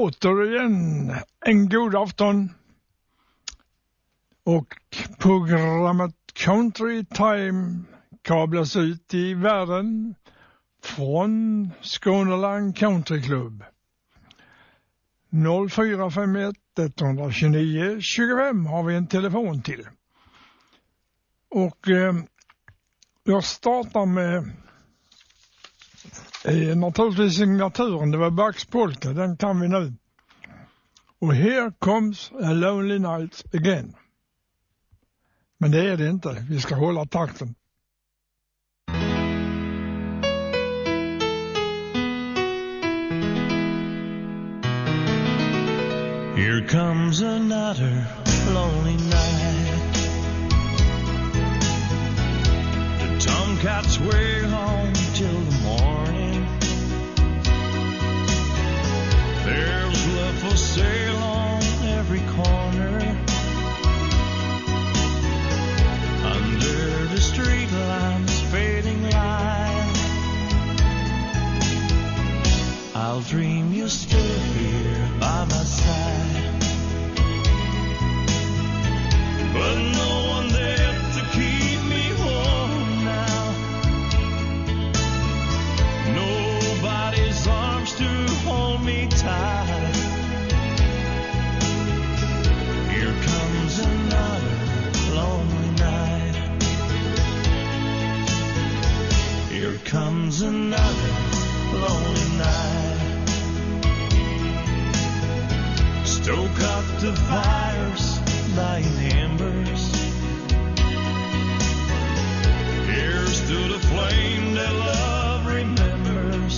återigen en god afton och programmet Country Time kablas ut i världen från Skåneland Country Club. 0451 129 25 har vi en telefon till. Och jag startar med naturligtvis signaturen, det var Bugs Polka, den kan vi nu. Och Here Comes a Lonely Night Again. Men det är det inte, vi ska hålla takten. Here comes another lonely night. The tomcats way home till the morning. There's love for sale on every corner. Under the street lamps fading light, I'll dream you stood here by my side. But no one there to keep me warm now. Nobody's arms to hold me tight. Here comes another lonely night. Here comes another lonely night. Stoke up the fires, dying embers. Here's to the flame that love remembers.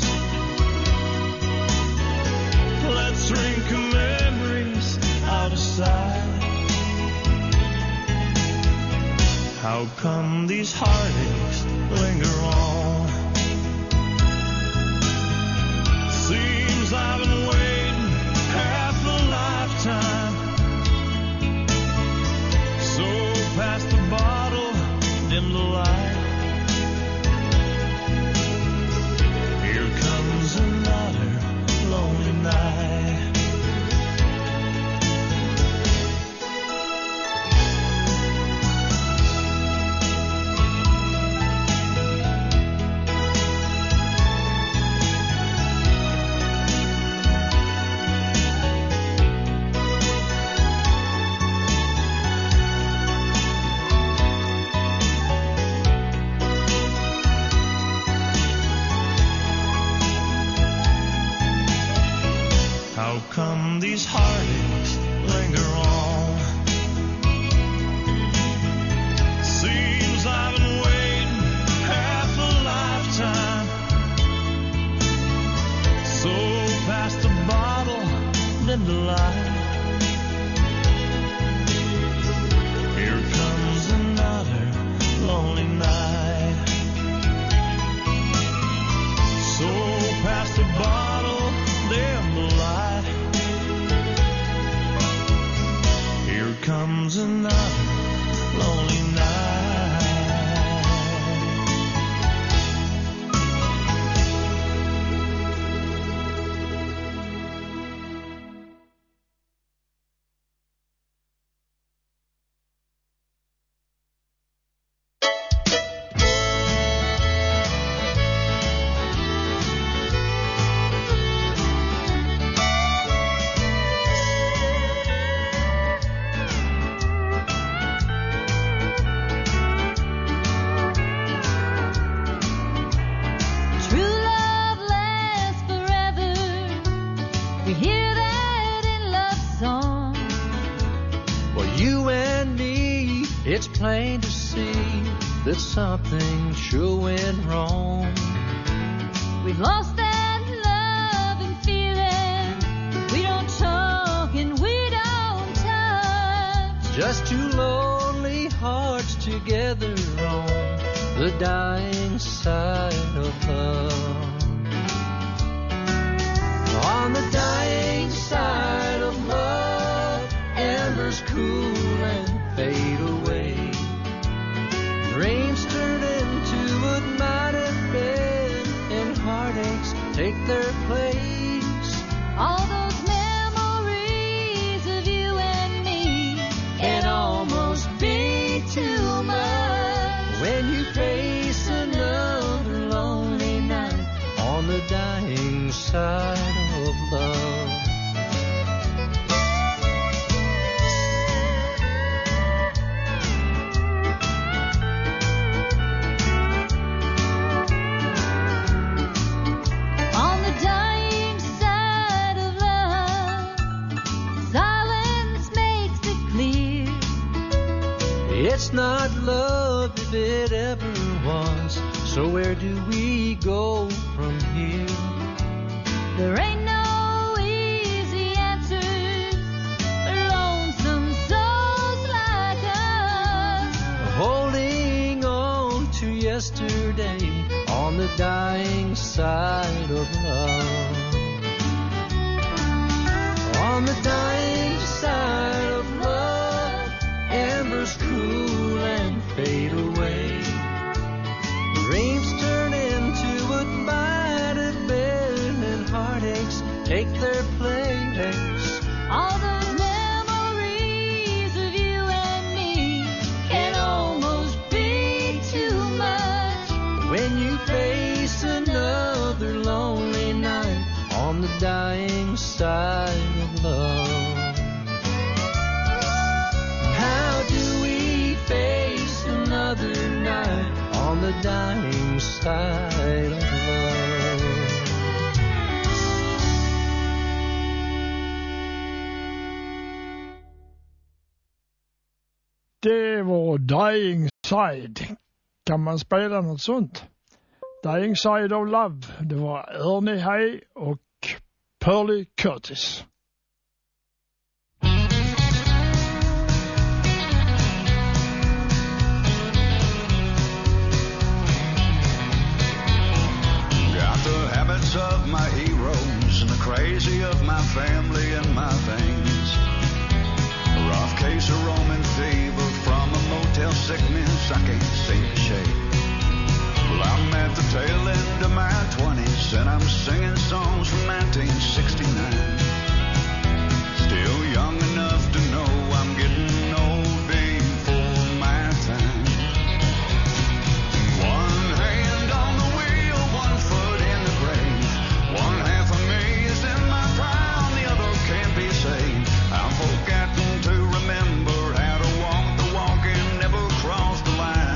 Let's drink memories out of sight. How come these heartaches linger on? Seems I've been waiting half a lifetime. So past the bottle, dim the light. Here comes another lonely night. How come these heartaches linger on? Seems I've been waiting half a lifetime. So past the bottle, dim the light. Here comes another lonely night. So past the bottle, dim the light. Here comes another lonely night. True love lasts forever. We hear that in love song. For you and me, it's plain to see that something sure went wrong. We've lost that love and feeling. We don't talk and we don't touch. Just two lonely hearts together on the dying side of love. On the dying side of love, embers cool and fade away. Dreams turn into what might have been, and heartaches take their place. All those memories when you face another lonely night on the dying side of love. On the dying side of love, silence makes it clear. It's not love if it ever was, so where do we go from here? There ain't no easy answers for lonesome souls like us. Holding on to yesterday on the dying side of love. On the dying side of love, embers cool and fade away. Dreams turn into a divided bed and heartaches take their place. All those memories of you and me can almost be too much. When you face another lonely night on the dying side of love. How do we face another night on the dying side of love? Det var Dying Side. Kan man spela något sånt? Dying Side of Love. Det var Ernie Hay och Pearly Curtis. Got the habits of my heroes and the crazy of my family and my things. A rough case of Roman fever from a motel sickness I can't seem to shake. Well, I'm at the tail end of my 20s and I'm singing songs from 1969. Still young enough to know I'm getting old before my time. One hand on the wheel, one foot in the grave. One half of me is in my prime, the other can't be saved. I'm forgetting to remember how to walk the walk and never cross the line.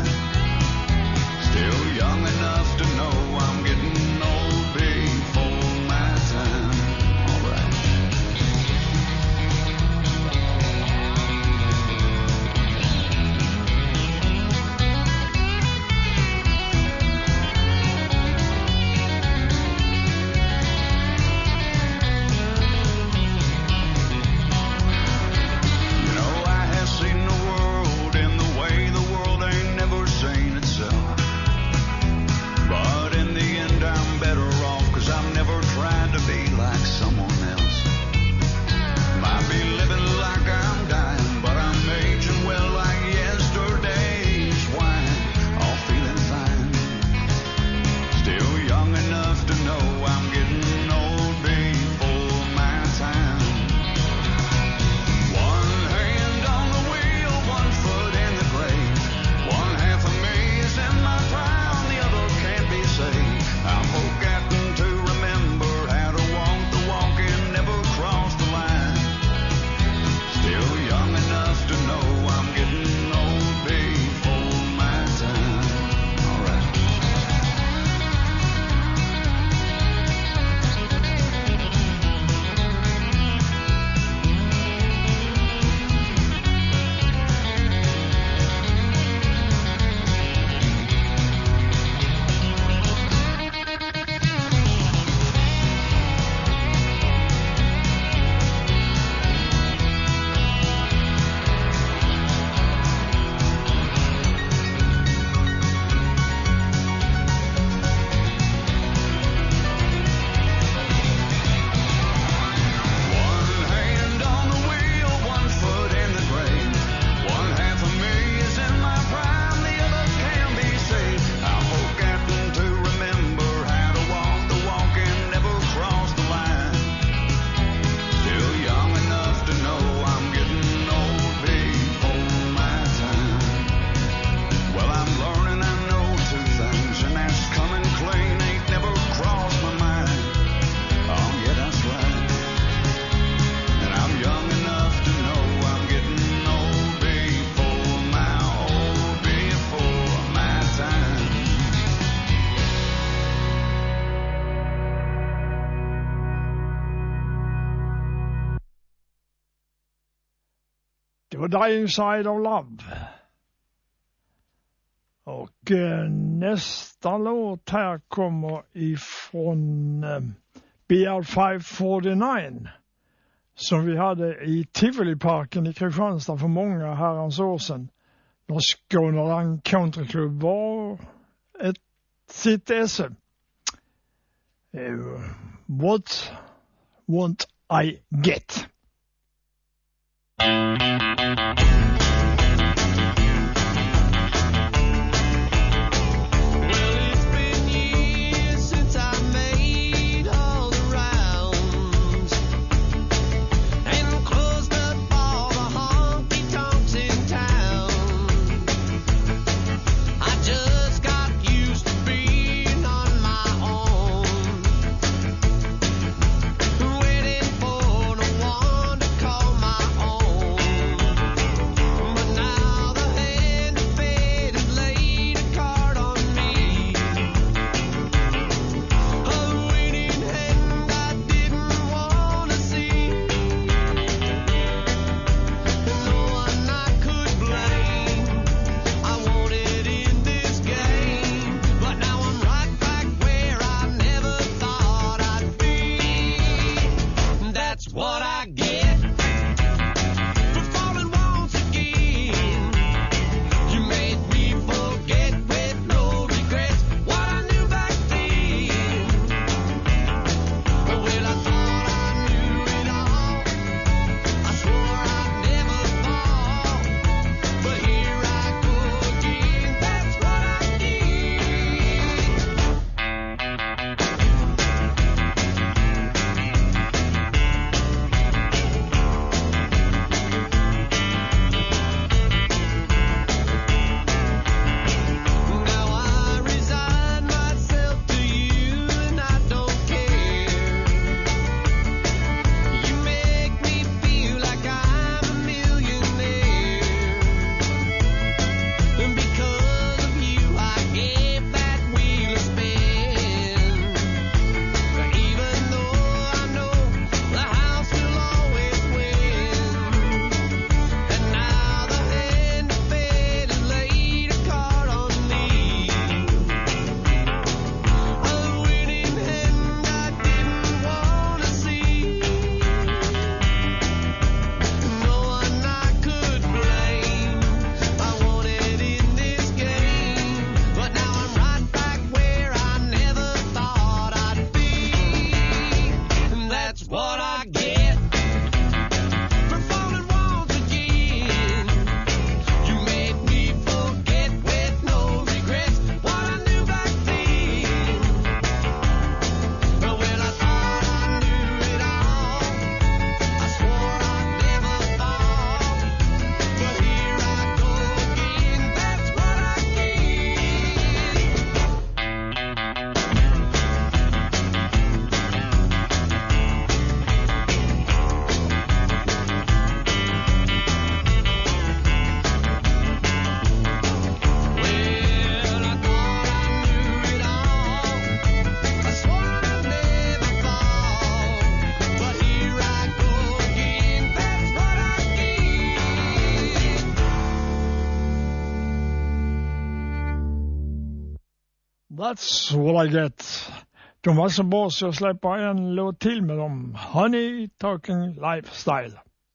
och Dying Side of Love. Och nästa låt här kommer ifrån BR 549 som vi hade i Tivoliparken i Kristianstad för många herrans år sedan. När Skåneland Country Club var sitt esse. What won't I get? That's what I get. De var så bra så jag släpper en låt till med dem. Honey Talking Lifestyle.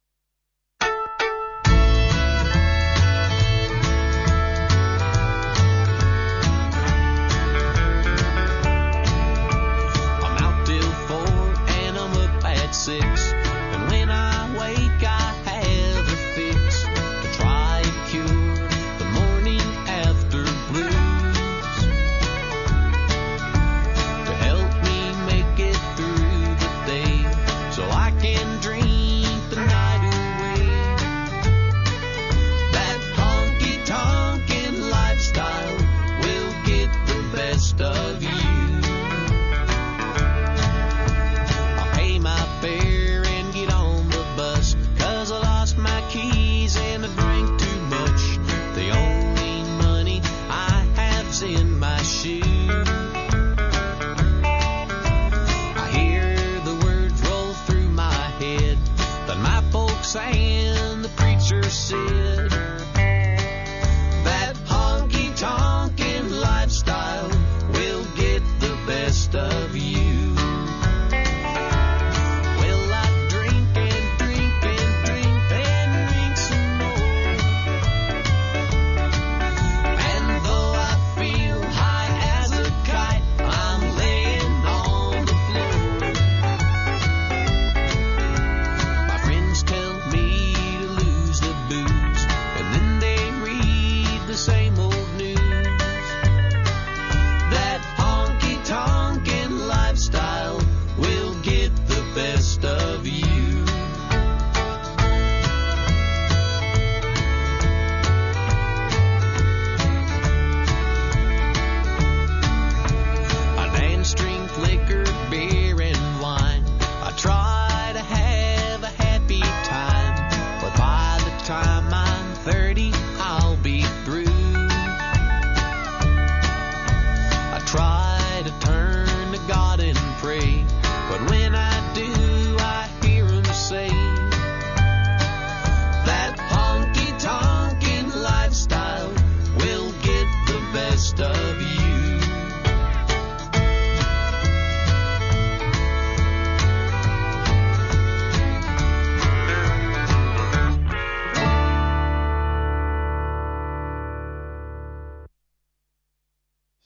I'm out till 4 and I'm up at 6. And when I wake I have a fix to try and cure the morning after blues. Help me make it through the day so I can dream the night.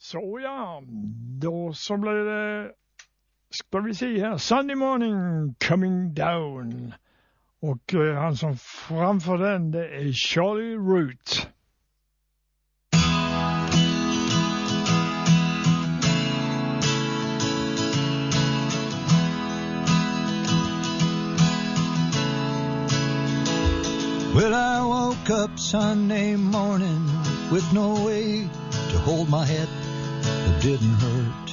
Så ja, då så blir det, ska vi se här, Sunday Morning Coming Down. Och han som framför den, det är Charlie Root. Well, I woke up Sunday morning with no way to hold my head that didn't hurt.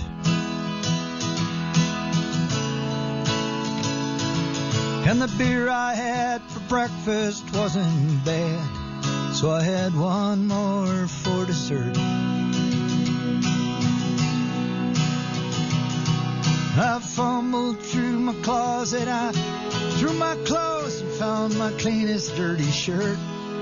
And the beer I had for breakfast wasn't bad, so I had one more for dessert. I fumbled through my closet, I threw my clothes and found my cleanest dirty shirt.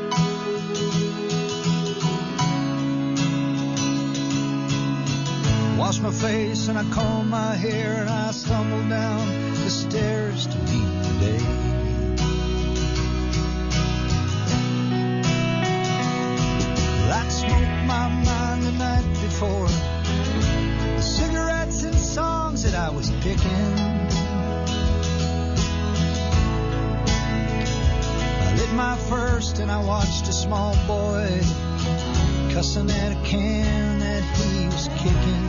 Washed my face and I combed my hair and I stumbled down the stairs to meet the day. I'd smoked my mind the night before, the cigarettes and songs that I was picking. I lit my first and I watched a small boy cussing at a can that he was kicking.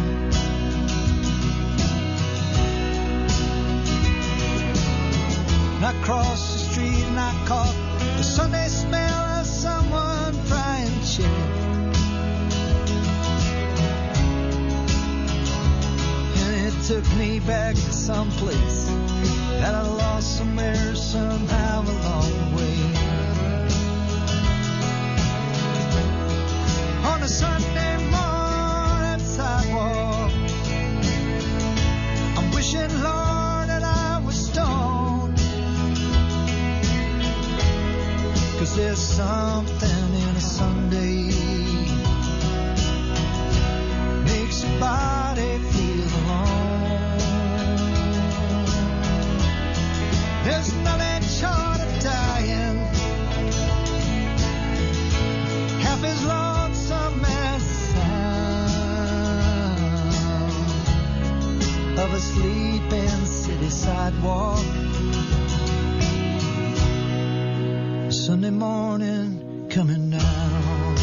And I crossed the street and I caught the Sunday smell of someone frying chicken. And it took me back to some place that I lost somewhere somehow along the way. On a Sunday morning sidewalk, I'm wishing, Lord, that I was stoned. 'Cause there's something in a Sunday makes your body feel alone. There's nothing short of dying, half as lonesome as the sound of a sleeping city sidewalk. Sunday morning coming down.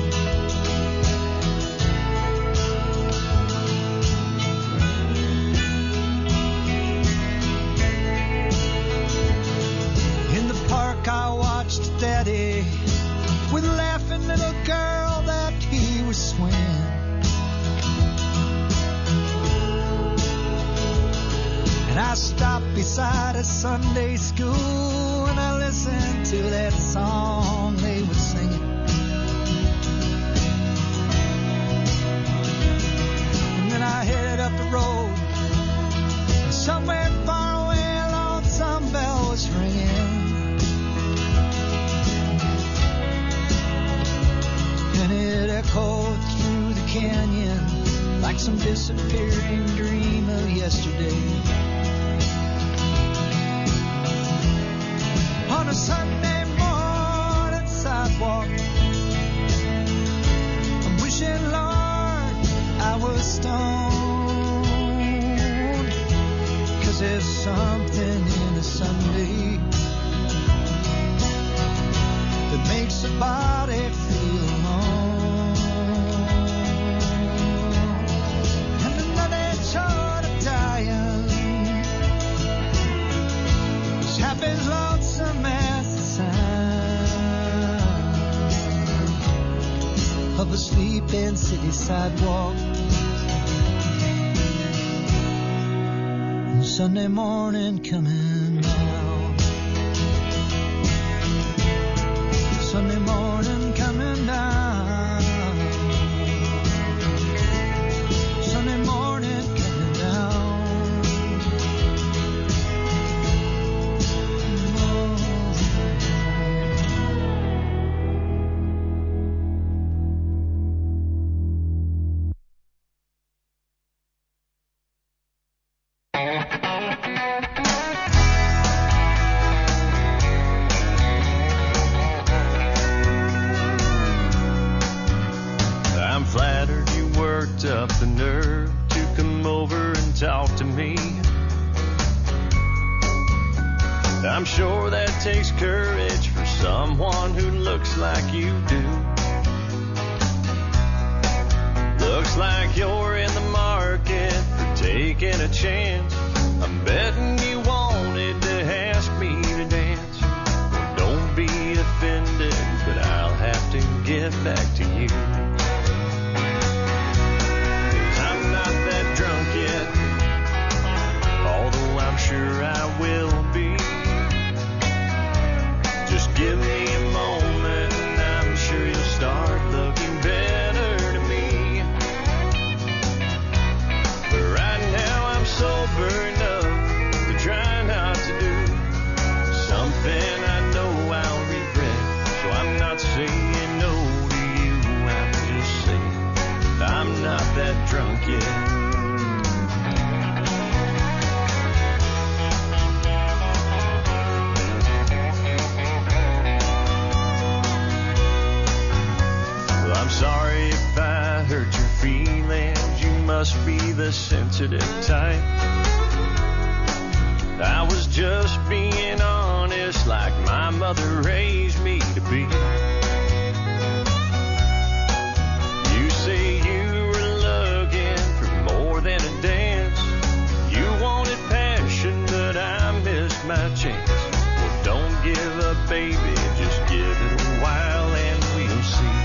In the park I watched Daddy with a laughing little girl that he was swinging. And I stopped beside a Sunday school and I listened to that song they were singing. And then I headed up the road. Somewhere far away a lonesome bell was ringing. And it echoed through the canyon like some disappearing dream of yesterday. On a Sunday morning sidewalk, I'm wishing, Lord, I was stoned. 'Cause there's something in a Sunday that makes a body feel alone. And another short of dying is half as lonesome as the sound of a sleeping city sidewalk. And Sunday morning coming down. Sunday morning coming down. Sunday morning coming down. mustered up the nerve to come over and talk to me. I'm sure that takes courage for someone who looks like you do. Looks like you're in the market for taking a chance. I'm betting you wanted to ask me to dance. Well, don't be offended, but I'll have to get back to you. 'Cause I'm not that drunk yet, although I'm sure I will be. Just give me a moment and I'm sure you'll start looking better to me. But right now I'm sober enough to try not to do something I know I'll regret. So I'm not saying no to you, I'm just saying I'm not that drunk yet. I'm sorry if I hurt your feelings. You must be the sensitive type. I was just being honest, like my mother raised me to be. You say you were looking for more than a dance. You wanted passion, but I missed my chance. Well, don't give up, baby, just give it a while and we'll see.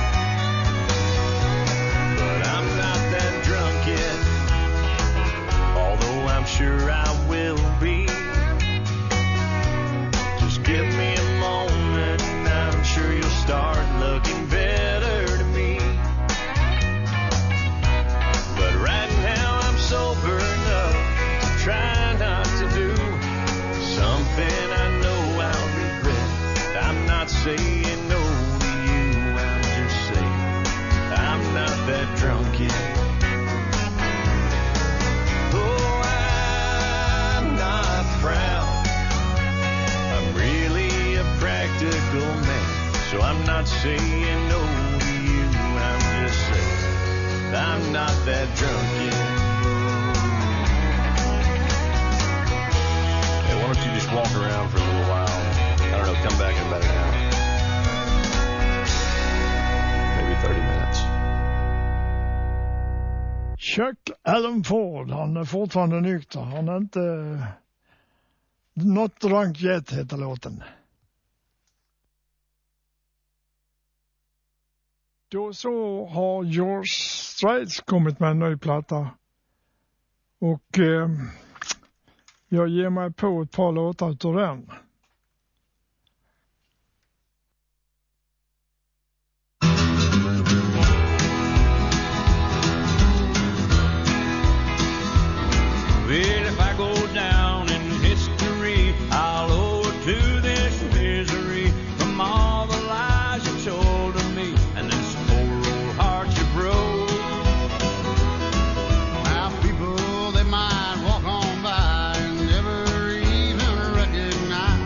Although I'm sure I will be. Just give me a moment and I'm sure you'll start looking better to me. But right now I'm sober enough to try not to do something I know I'll regret. I'm not saying no to you, I'm just saying I'm not that drunk yet. I'm really a practical man, so I'm not saying no to you, I'm just saying I'm not that drunk yet. Hey, why don't you just walk around for a little while? I don't know, come back in about an hour. Maybe 30 minutes. Chuck Alan Ford, han är fortfarande nykter. Han är inte... Not Drunk Yet heter låten. Då så har George Strait kommit med en ny platta. Och jag ger mig på ett par låtar utav den. Well, if I go down in history, I'll owe it to this misery from all the lies you told of me and this poor old heart you broke. Now people, they might walk on by and never even recognize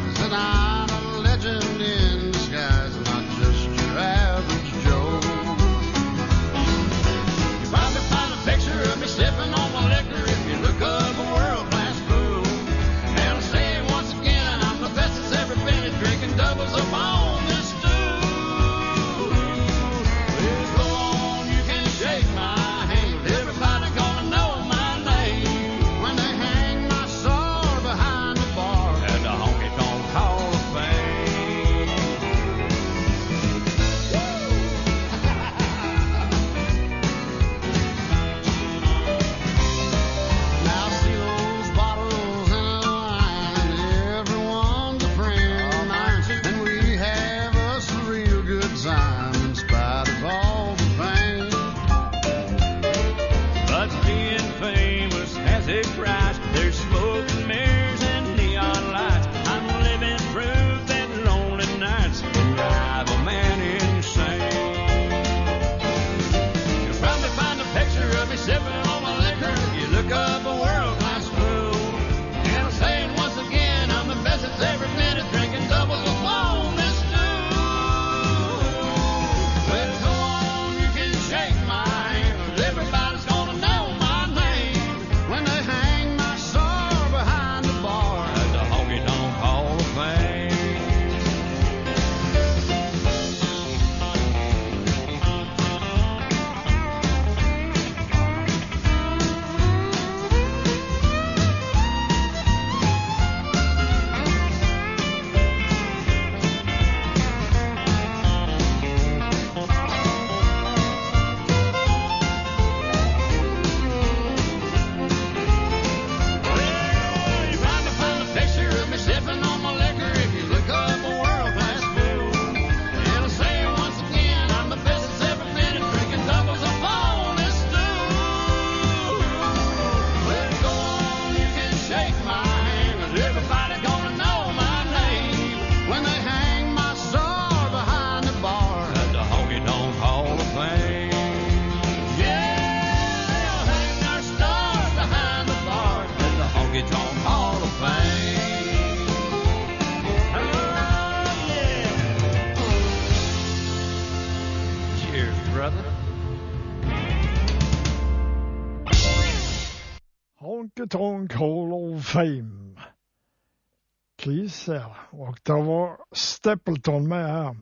Honky Tonk Hall of Fame. Kiss här. Och det var Stapleton med här.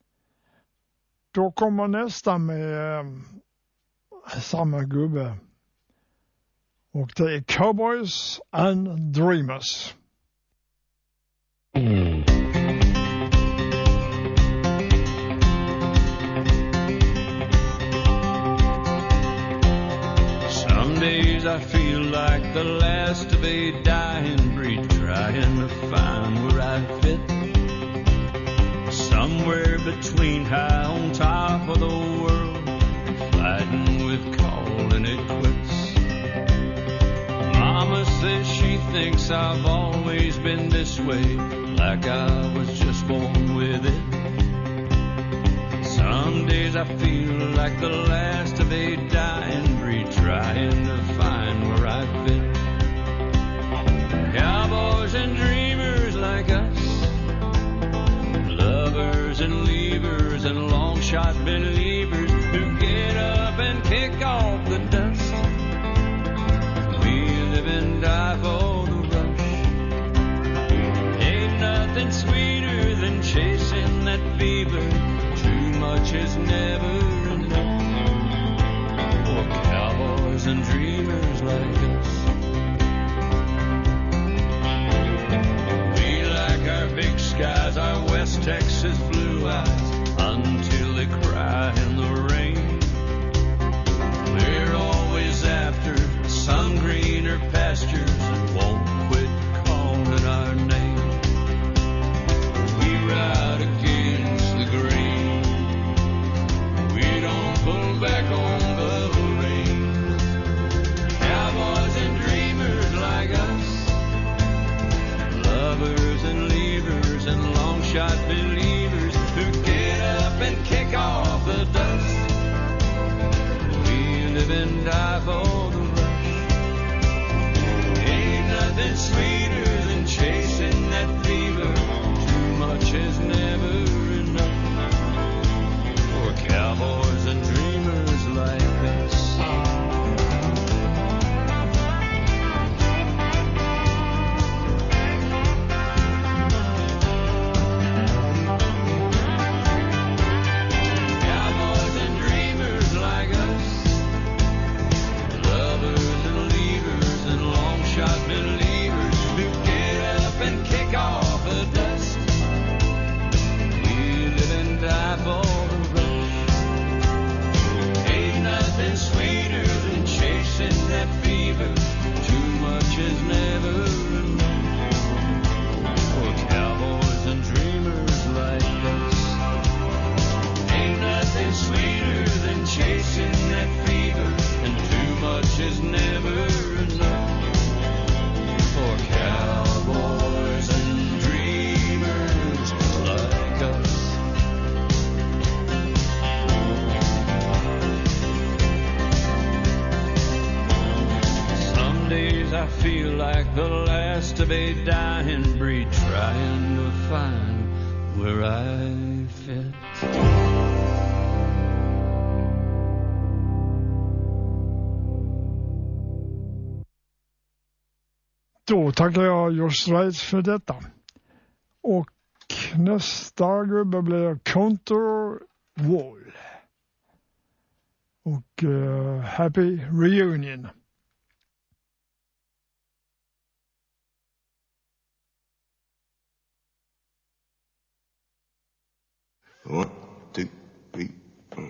Då kommer nästa med samma gubbe. Och det är Cowboys and Dreamers. Some days I feel like the last of a dying breed, trying to find where I fit. Somewhere between high on top of the world, fighting with calling it quits. Mama says she thinks I've always been this way, like I was just born with it. Some days I feel like the last of a dying breed, trying to find where I fit. Cowboys and dreamers like us, lovers and leavers and long shot believers who get up and kick off the dust. We live and die for the rush. Ain't nothing sweeter than chasing that fever. Too much is never enough for cowboys and dreamers like us. We like our big skies, our West Texas blue eyes, until they cry in the rain. We're always after some greener pastures and won't quit calling our name. We ride against the grain. We don't pull back on the reins. Cowboys and dreamers like us, lovers and leavers and long shot believers who get up and kick off the dust. We live and die for the rush. Ain't nothing sweeter than chasing that fever. Too much is never enough for cowboys and dreamers like us. Cowboys and dreamers like us, lovers and leavers and long shot believers who get up and kick off the dust. We live and die for the rush. Ain't nothing sweeter than chasing that fever. Too much is never enough for cowboys and dreamers like us. Ain't nothing sweeter than chasing that fever, and too much is never enough for cowboys and dreamers like us. Some days I feel like the last of a dying breed, trying to find where I fit. Då tackar jag Josh Reitz för detta. Och nästa gubbe blir Counter Wall. Och Happy Reunion. 1, 2, 3, 4.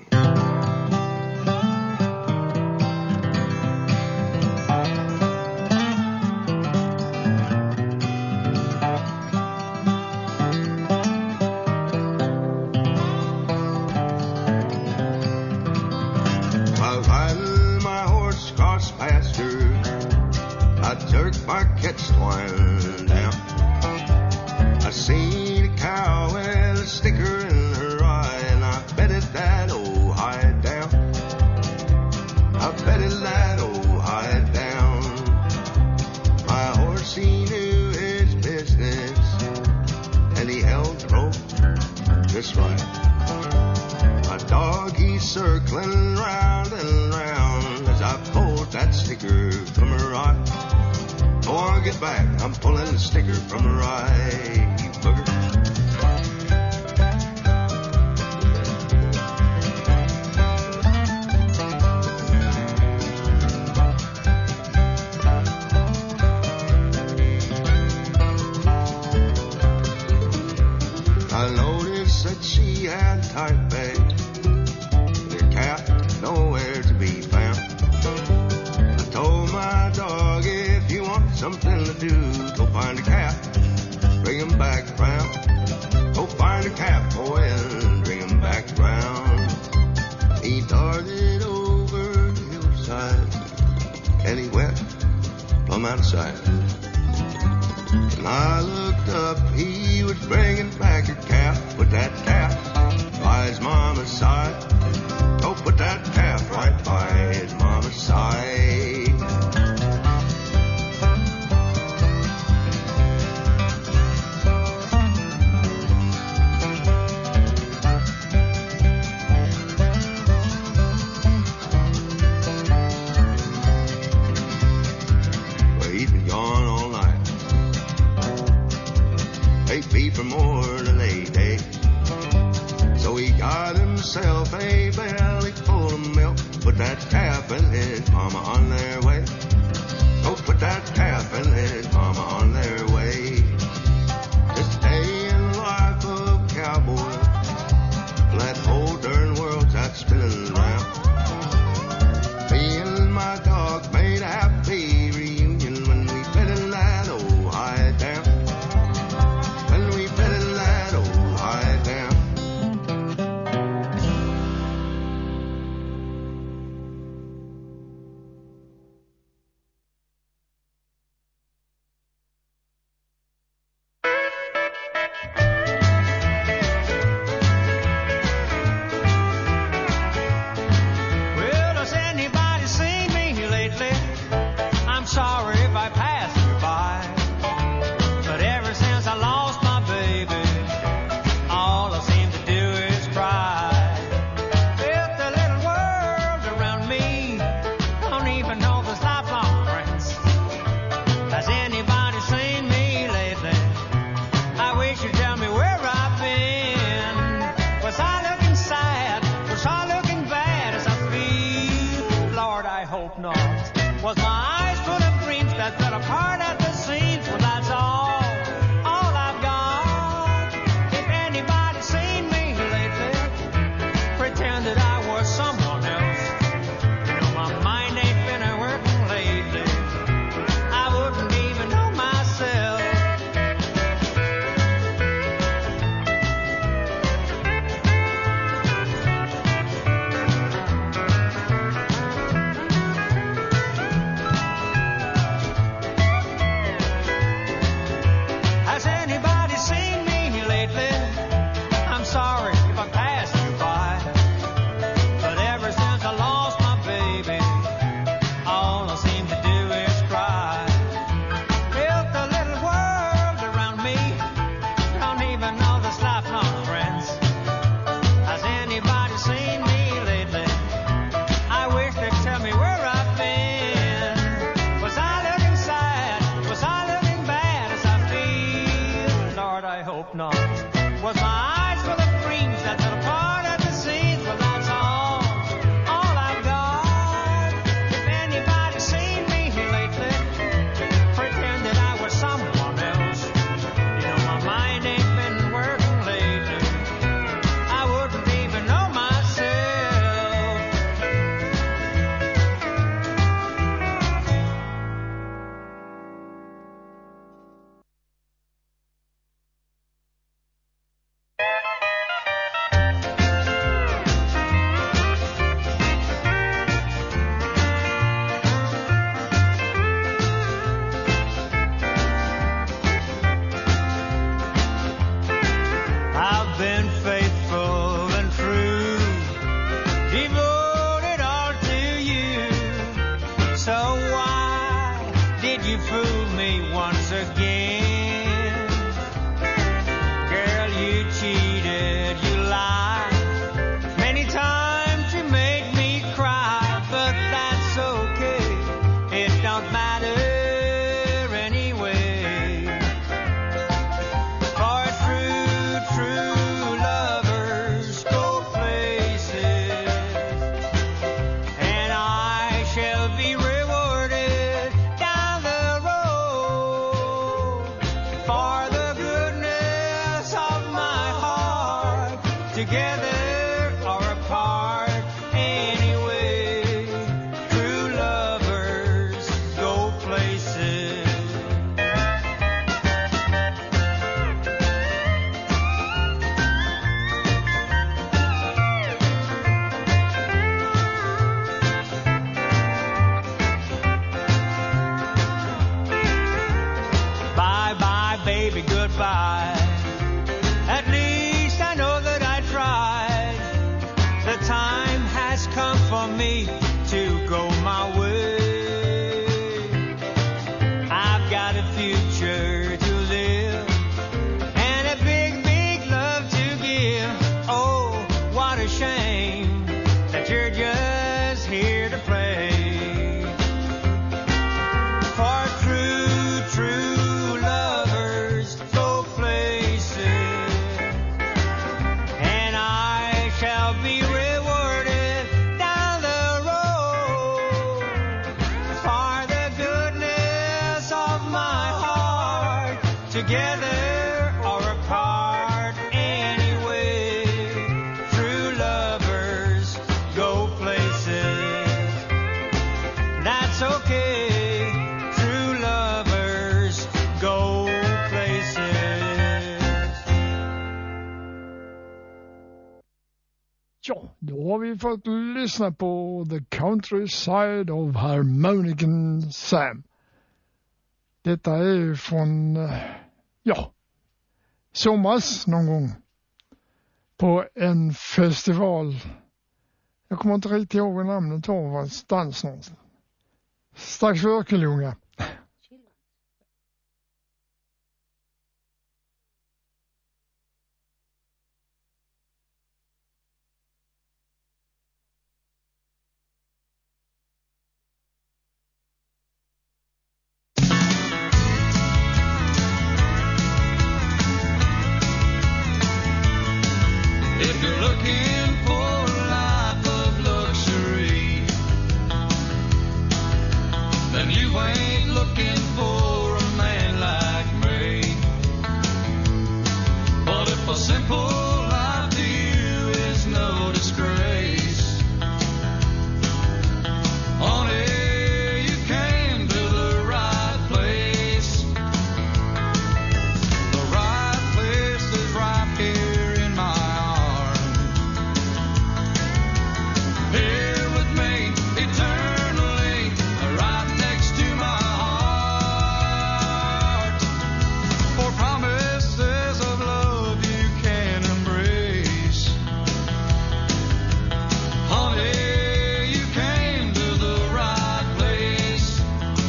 Market's twine down. I seen a cow with a sticker in her eye, and I bet it that old hide down. I bet it that old hide down. My horse, he knew his business, and he held the rope just right. My dog, he's circling round and round as I pulled that sticker from her eye. get back. I'm pulling the sticker from the right, you booger. I noticed that she had tight bags, her cap nowhere to be found. I told my dog, if you want something to do, go find a cap, bring him back round. Go find a cap, boy, and bring him back round. He darted over the hillside, and he went plumb out of sight. When I looked up, he was bringing back a cap. Put that cap by his mama's side. Oh, put that cap right by his mama's side. Well, he's been gone all night. 8 feet for more than 8 days. So he got himself a belly full of milk. Put that calf and his mama on their way. Oh, put that calf and his mama on their way. This day in the life of a cowboy. That whole darn world's out spinning around. Me and my dog made a happy reunion when we bedded that old hide down. When we bedded that old hide down. Well, has anybody seen me lately? I'm sorry if I passed you by. But ever since I lost my baby, all I seem to do is cry. If the little world around me don't even know there's lifelong friends. Has anybody seen me lately? I wish you'd tell me where I've been. Was I looking sad? Was I looking bad as I feel? Lord, I hope not. Was my eyes full of dreams that fell apart at the seams? Well, that's all I've got. If anybody's seen me lately, pretend that I was someone else. You know, my mind ain't been working lately. I wouldn't even know myself. Has anybody seen me lately? I'm sorry if I passed you by. But ever since I lost my baby, all I seem to do is cry. If the little world around me don't even know there's lifelong friends. Has anybody seen me lately? I wish they'd tell me where I've been. Was I looking sad? Was I looking bad as I feel? Lord, I hope not. Was my eyes full of dreams that fell apart at the seams? Well, that's all I've got. If anybody's seen me lately, pretend that I was someone else. You know, my mind ain't been working lately. I wouldn't even know myself. I've been faithful and true, devoted all to you. So why did you fool me once again? Girl, you cheated, you lied. Many times you made me cry, but that's okay. It don't matter anyway. shall be rewarded down the road for the goodness of my heart. Together or apart, anyway, true lovers go places. Bye bye, baby, goodbye. At least I know that I tried. The time has come for me to go my way. I've got a future to live and a big, big love to give. Oh, what a shame that you're just here to play. For true, true lovers go places, and I shall be rewarded down the road for the goodness of my heart. Together or apart, anyway, true lovers go places. That's okay, true lovers go places. Ja, då har vi fått lyssna på The Countryside of Harmonican Sam. Detta är från, somras någon gång på en festival. Jag kommer inte riktigt ihåg namnet av någonstans någonstans. Strax för Örkelljunga. If you're looking for a life of luxury, then you ain't looking for a man like me. But if a simple life to you is no disgrace, honey, you came to the right place. The right place is right here in my arms. Here with me eternally, right next to my heart. For promises of love you can embrace. Honey, you came to the right place.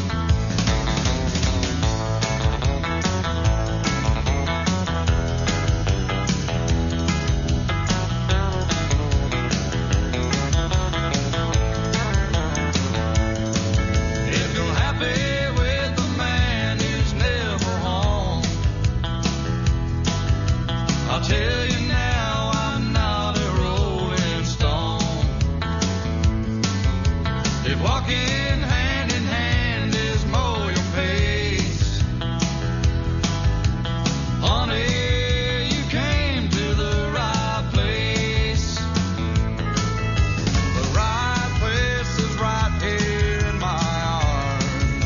If you're happy with a man who's never home, I'll tell you now, I'm not a rolling stone. If walking hand in hand is more your pace, honey, you came to the right place. The right place is right here in my arms.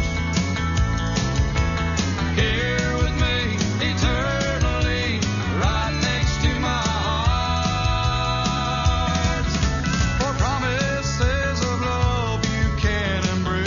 Here with me eternally, right next to my heart. For promises of love you can embrace.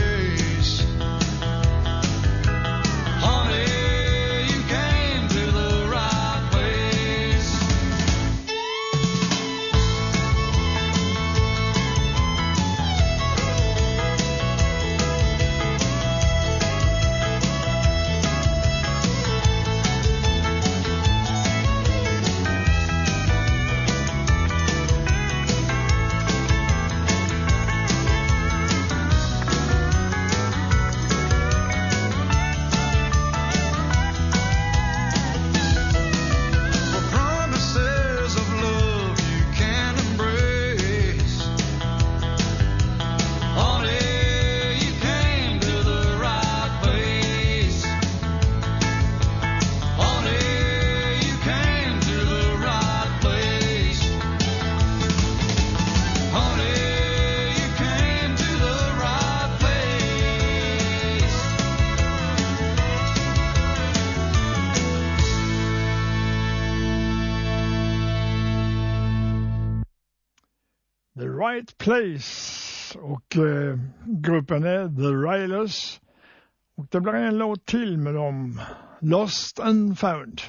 Right Place och gruppen är The Railers och det blir en låt till med dem, Lost and Found.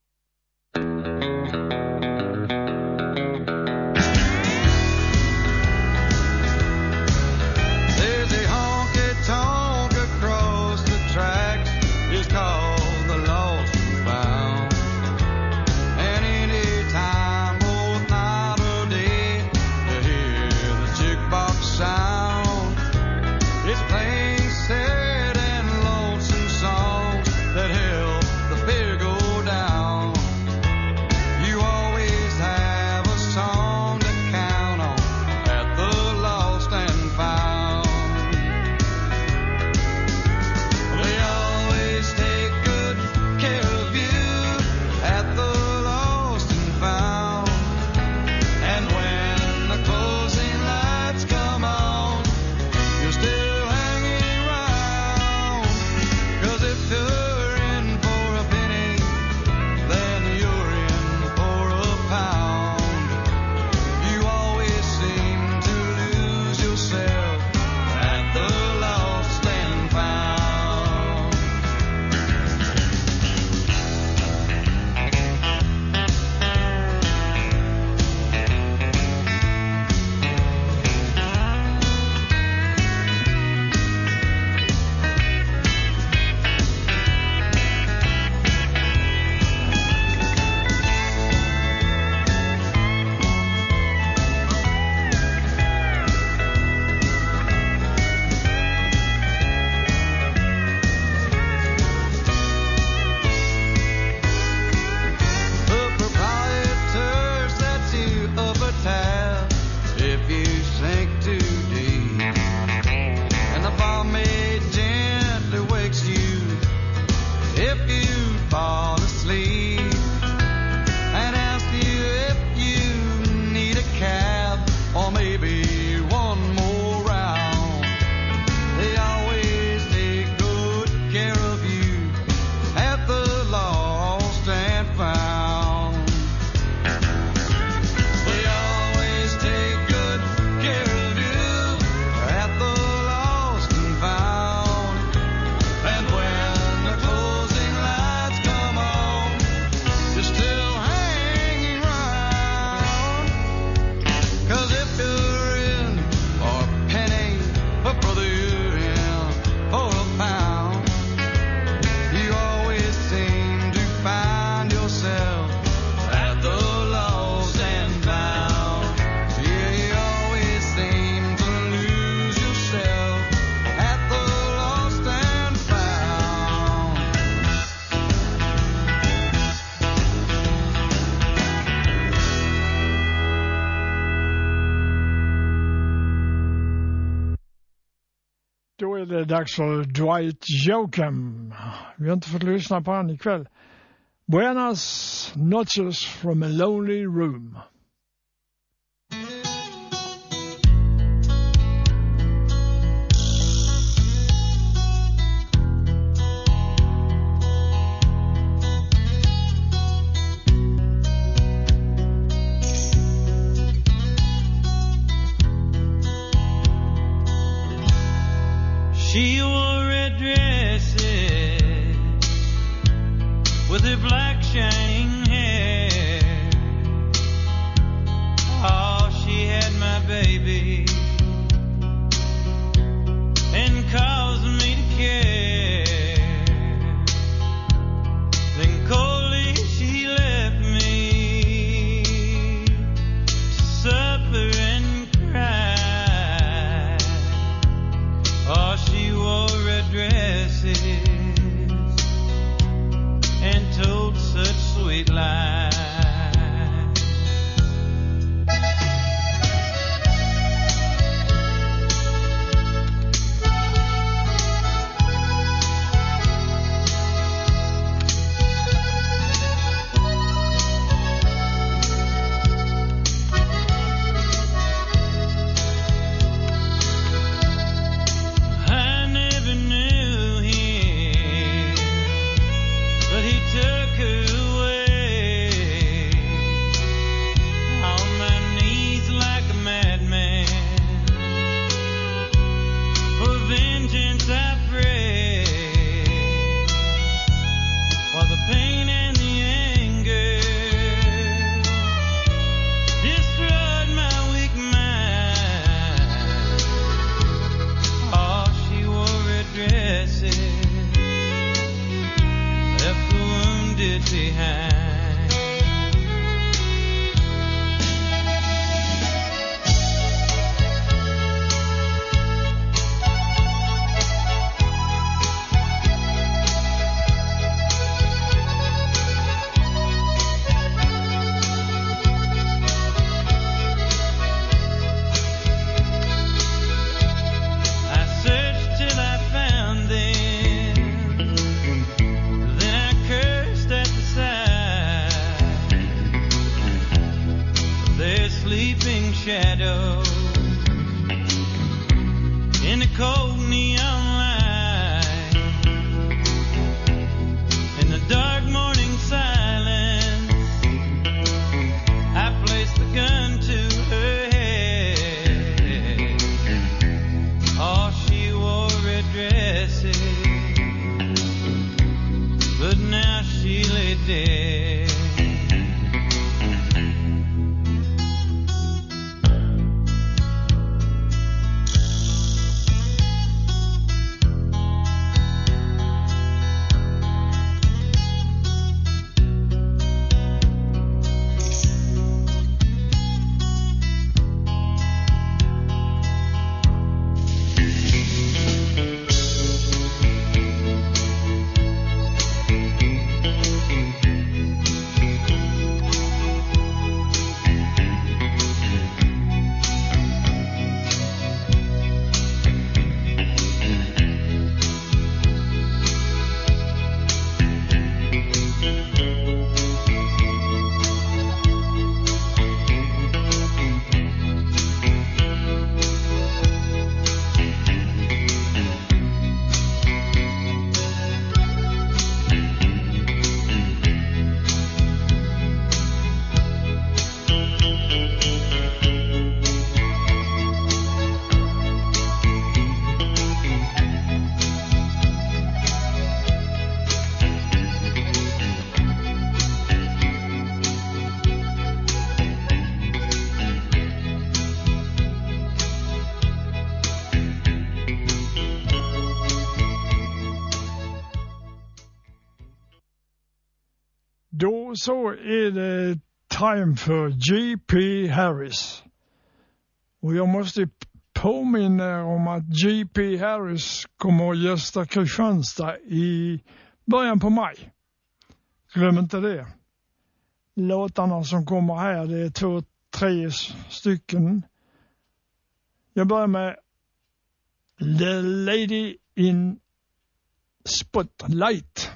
There's a honky-tonk across the tracks, it's called the Lost and Found. And any time, both night or day, you hear the jukebox sound. It's playing sad and lonesome songs that help the beer go down. You always have a song to count on at the Lost and Found. They always take good care of you at the Lost and Found. And when the closing lights come on, you're still hanging around. 'Cause if you're in for a penny, then you're in for a pound. You always seem to lose yourself at the Lost and Found. The proprietor sets you up a tab if you sink too deep, and the barmaid gently wakes you if you fall asleep, and asks you if you need a cab or maybe one more round. They always take good care of you at the Lost and Found. They always take good care of you at the Lost and Found. And when the closing lights come on, you're still hanging round. 'Cause if you're in for a penny, but brother, you're in for a pound. You always seem to find yourself at the Lost and Found. Yeah, you always seem to lose yourself at the Lost and Found. Då är det dags för Dwight Yoakam. Vi har inte fått lyssna på han ikväll. Buenas noches from a lonely room. She wore red dresses with her black shining hair. Oh, she had my baby and caused me to care. Then coldly she left me to suffer and cry. Oh, she wore red dresses and told such sweet Då så är det time för G.P. Harris. Och jag måste påminna om att G.P. Harris kommer att gästa Kristianstad i början på maj. Glöm inte det. Låtarna som kommer här, det är 2-3 stycken. Jag börjar med The Lady in Spotlight.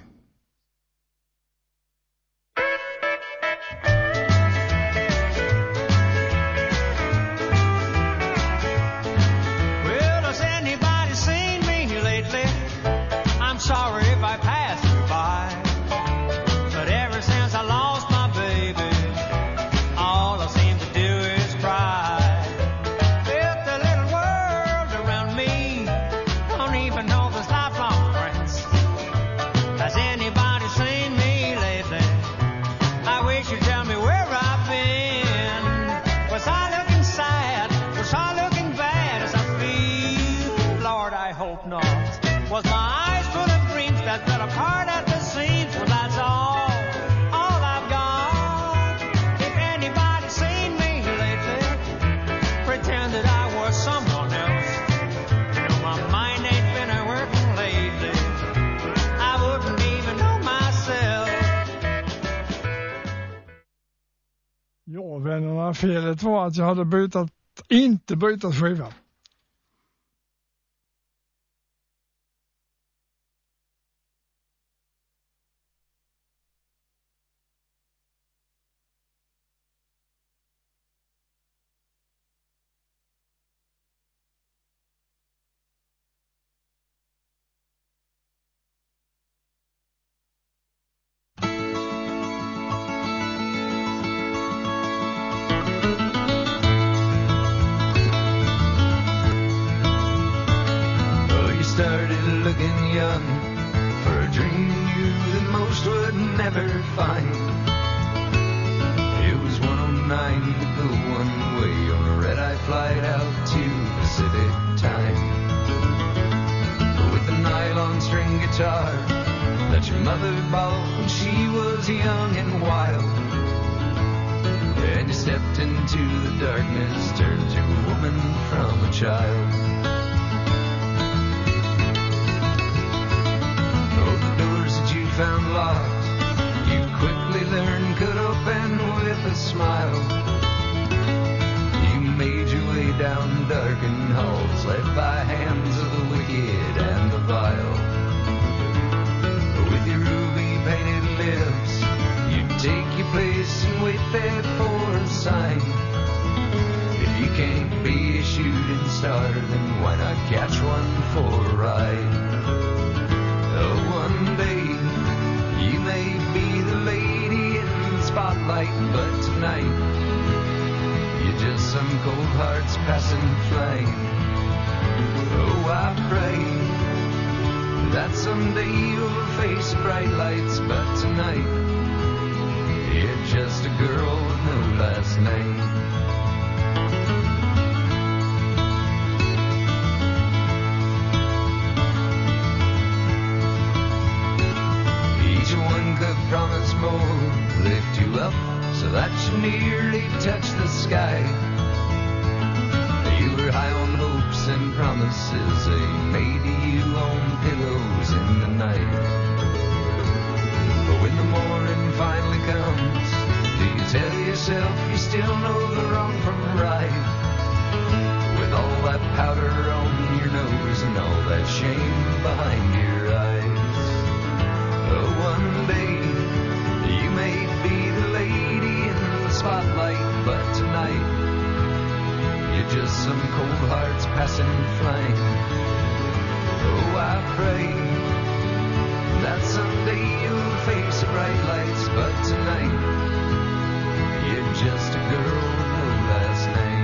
Well, has anybody seen me lately? I'm sorry if I passed you by. But ever since I lost my baby, all I seem to do is cry. If the little world around me don't even know there's lifelong friends. Has anybody seen me lately? I wish you'd tell me where I've been. Was I looking sad? Was I looking bad as I feel? Lord, I hope not. Was my eyes full of dreams that fell apart at the seams? Well, that's all I've got. If anybody's seen me lately, pretend that I was someone else. You know, my mind ain't been a working lately. I wouldn't even know myself. Ja, vännerna, felet var att jag hade inte bytt skiva. Oh, you started looking young for a dream you knew that most would never find. It was 109, you go one way on a red-eye flight out to Pacific Time. With a nylon string guitar that your mother bought when she was young and wild. And you stepped into the darkness, turned to a woman from a child. Oh, the doors that you found locked, you quickly learned could open with a smile. You made your way down darkened halls, led by hands of the wicked and the vile. With your ruby-painted lips, you'd take your place and wait there for a sign. If you can't be a shooting star, then why not catch one for a ride? Oh, one day you may be the lady in the spotlight, but tonight you're just some cold hearts passing flame. Oh, I pray that someday you'll face bright lights, but tonight you're just a girl with no last name. Each one could promise more, lift you up so that you nearly touch the sky. You were high on hopes and promises they made to you on pillows in the night. But when the morning finally comes, do you tell yourself you still know the wrong from right? With all that powder on your nose and all that shame behind your eyes. Oh, one day you may be the lady in the spotlight, but tonight you're just some cold hearts passing flame. Oh, I pray that someday you'll face the bright lights, but tonight you're just a girl with no last name.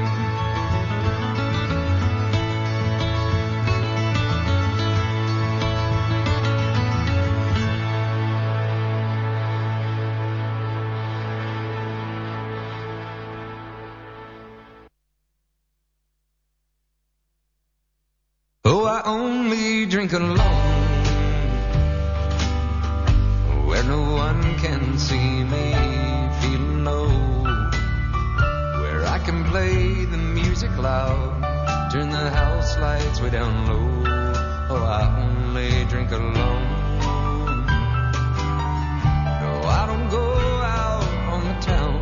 Oh, I only drink alone, where no one one can see me feeling low, where I can play the music loud, turn the house lights way down low. Oh, I only drink alone. No, I don't go out on the town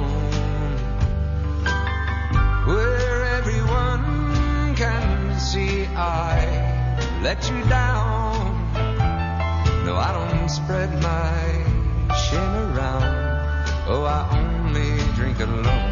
where everyone can see I let you down. No, I don't spread my shame around. Oh, I only drink alone.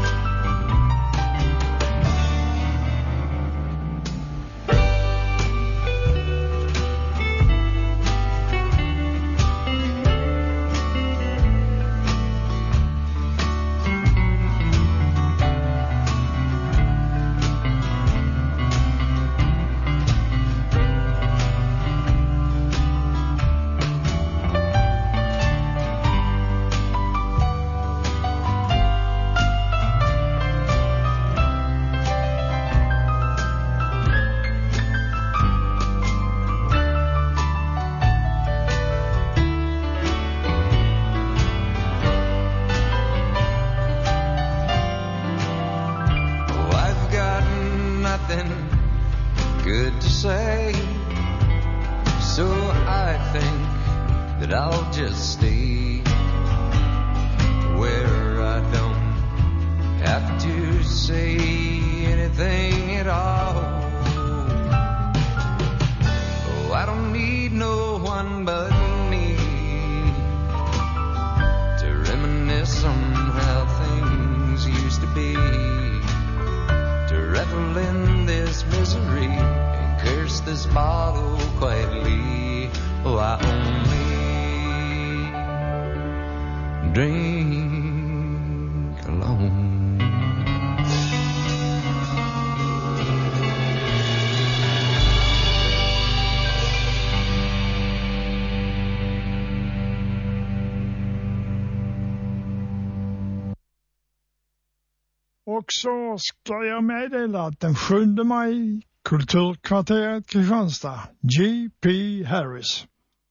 Och så ska jag meddela att den 7 maj, Kulturkvarteret Kristianstad, G.P. Harris.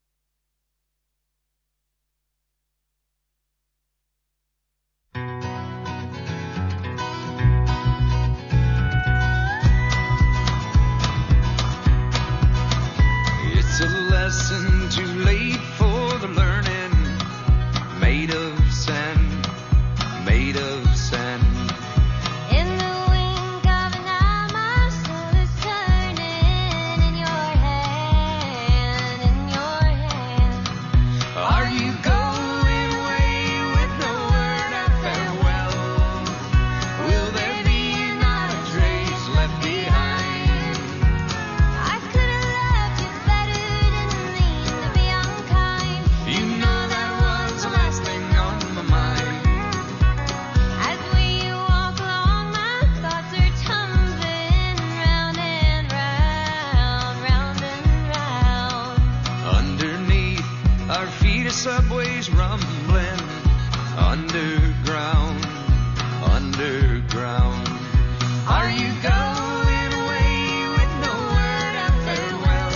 It's a lesson too late for the learning, made of sand, made of sand. In the wink of an eye, my soul is turning in your hand, in your hand. Are you going away with no word of farewell? Will there be not a trace left behind? I could have loved you better, didn't mean to be unkind. You know that was the last thing on my mind. As we walk along, my thoughts are tumbling round and round, round and round. Underneath our feet, a subway's rumbling. Underground, underground. Are you going away with no word of farewell?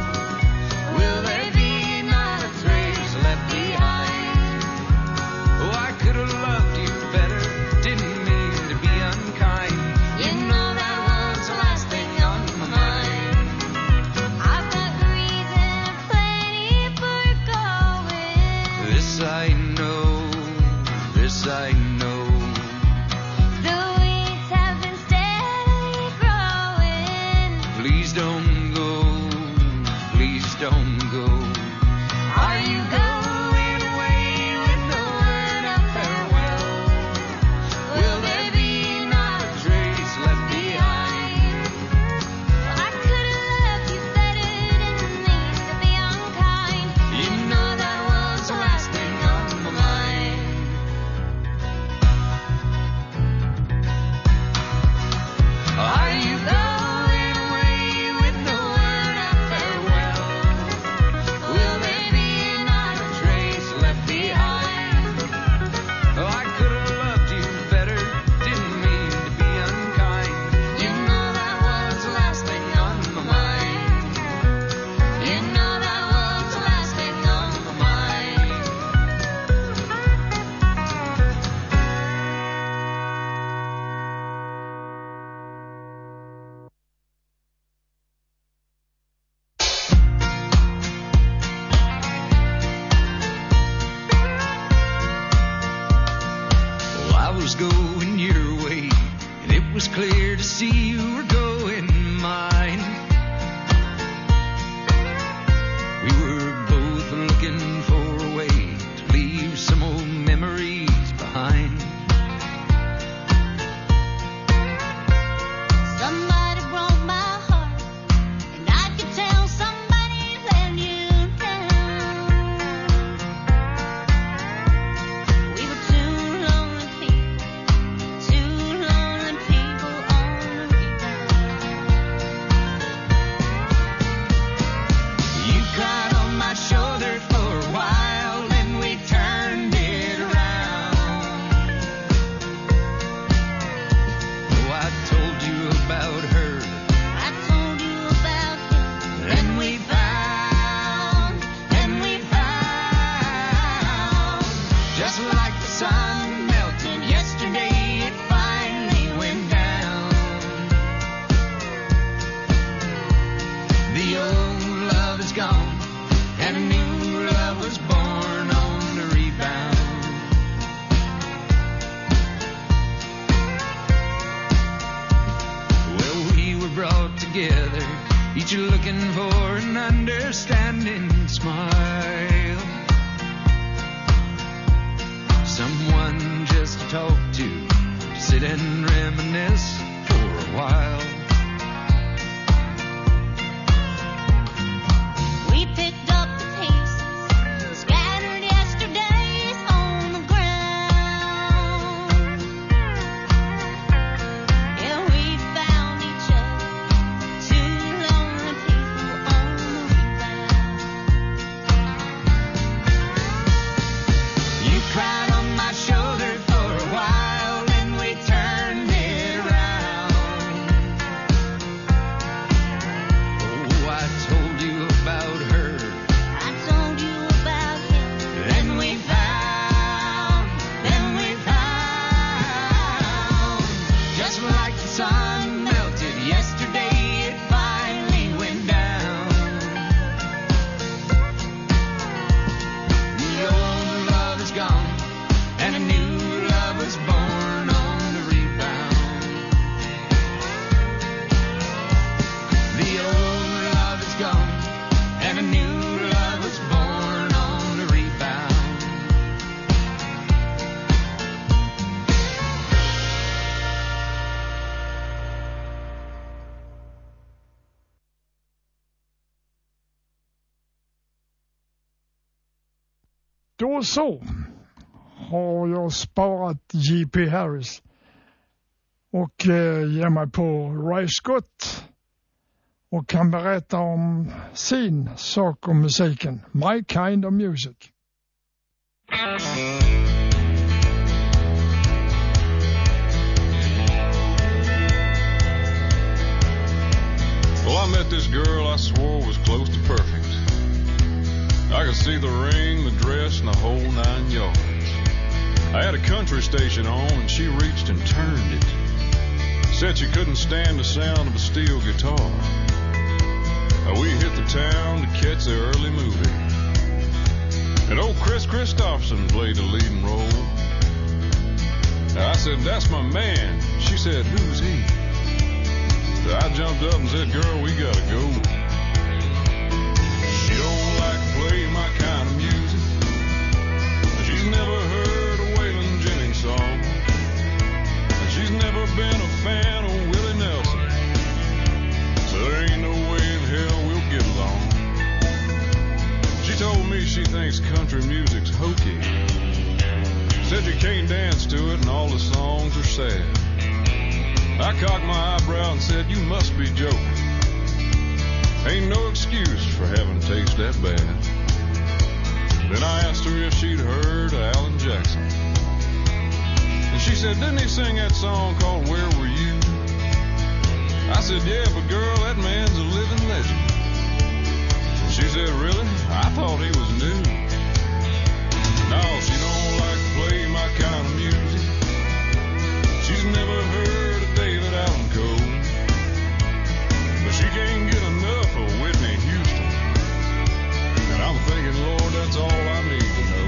Will there be not a trace left behind? Oh, I could have loved you better, didn't mean to be unkind. You know that was the last thing on my mind. I've got reason plenty for going. This I know, this I know. The weeds have been steadily growing. Please don't go, please don't go. Are you going away with no word of farewell? Will there be not a trace left behind? I could have loved you better, didn't mean to be unkind. You know that was the last thing on my mind. Are you going away with no word of farewell? Will there be not understanding smile. Someone just to talk to, sit and reminisce for a while. We picked up the pieces scattered yesterdays on the ground. Yeah, we found each other, two lonely people on the rebound. You cried on my shoulder for a while, then we turned it around. Oh, I told you about her. I told you about him. Then we found, just like the sun melted yesterday, it finally went down. The old love is gone, and a new love was born on the rebound. The old love is gone, and a new love was born on the rebound. Då så har jag sparat J.P. Harris och ger mig på Ray Scott och kan berätta om sin sak om musiken, My Kind of Music. Well, I met this girl I swore was close to perfect. I could see the ring, the dress, and the whole 9 yards. I had a country station on, and she reached and turned it. Said she couldn't stand the sound of a steel guitar. We hit the town to catch the early movie. And old Chris Christopherson played the leading role. I said, "That's my man." She said, "Who's he?" So I jumped up and said, "Girl, we gotta go." She don't like to play my kind of music. She's never heard a Waylon Jennings song. And she's never been a fan of Willie Nelson. So there ain't no way in hell we'll get along. She told me she thinks country music's hokey. Said you can't dance to it and all the songs are sad. I cocked my eyebrow and said, "You must be joking. Ain't no excuse for having taste that bad." Then I asked her if she'd heard of Alan Jackson. And she said, "Didn't he sing that song called Where Were You?" I said, "Yeah, but girl, that man's a living legend." And she said, "Really? I thought he was new." No, she don't like to play my kind of music. She's never heard of David Allan Coe. But she can't get enough of Whitney Houston. And I'm thinking, Lord, that's all I need to know.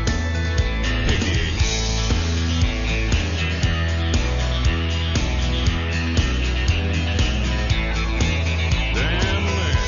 Damn man.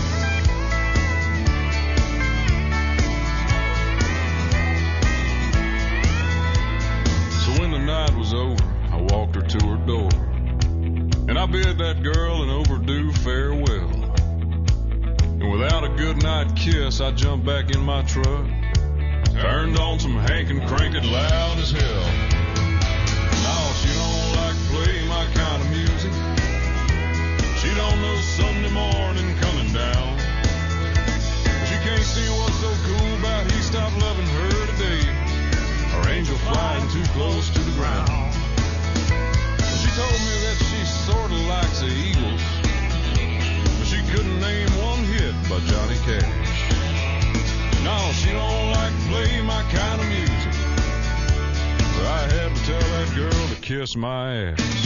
So when the night was over, I walked her to her door. And I bid that girl an overdue farewell. And without a goodnight kiss, I jumped back in my truck, turned on some Hank and cranked it loud as hell. No, she don't like to play my kind of music. She don't know Sunday morning coming down. She can't see what's so cool about he stopped loving her today. Her angel flying too close to the ground. She told me that she sort of likes the Eagles, but she couldn't name one hit by Johnny Cash. No, she don't like to play my kind of music. So I had to tell that girl to kiss my ass.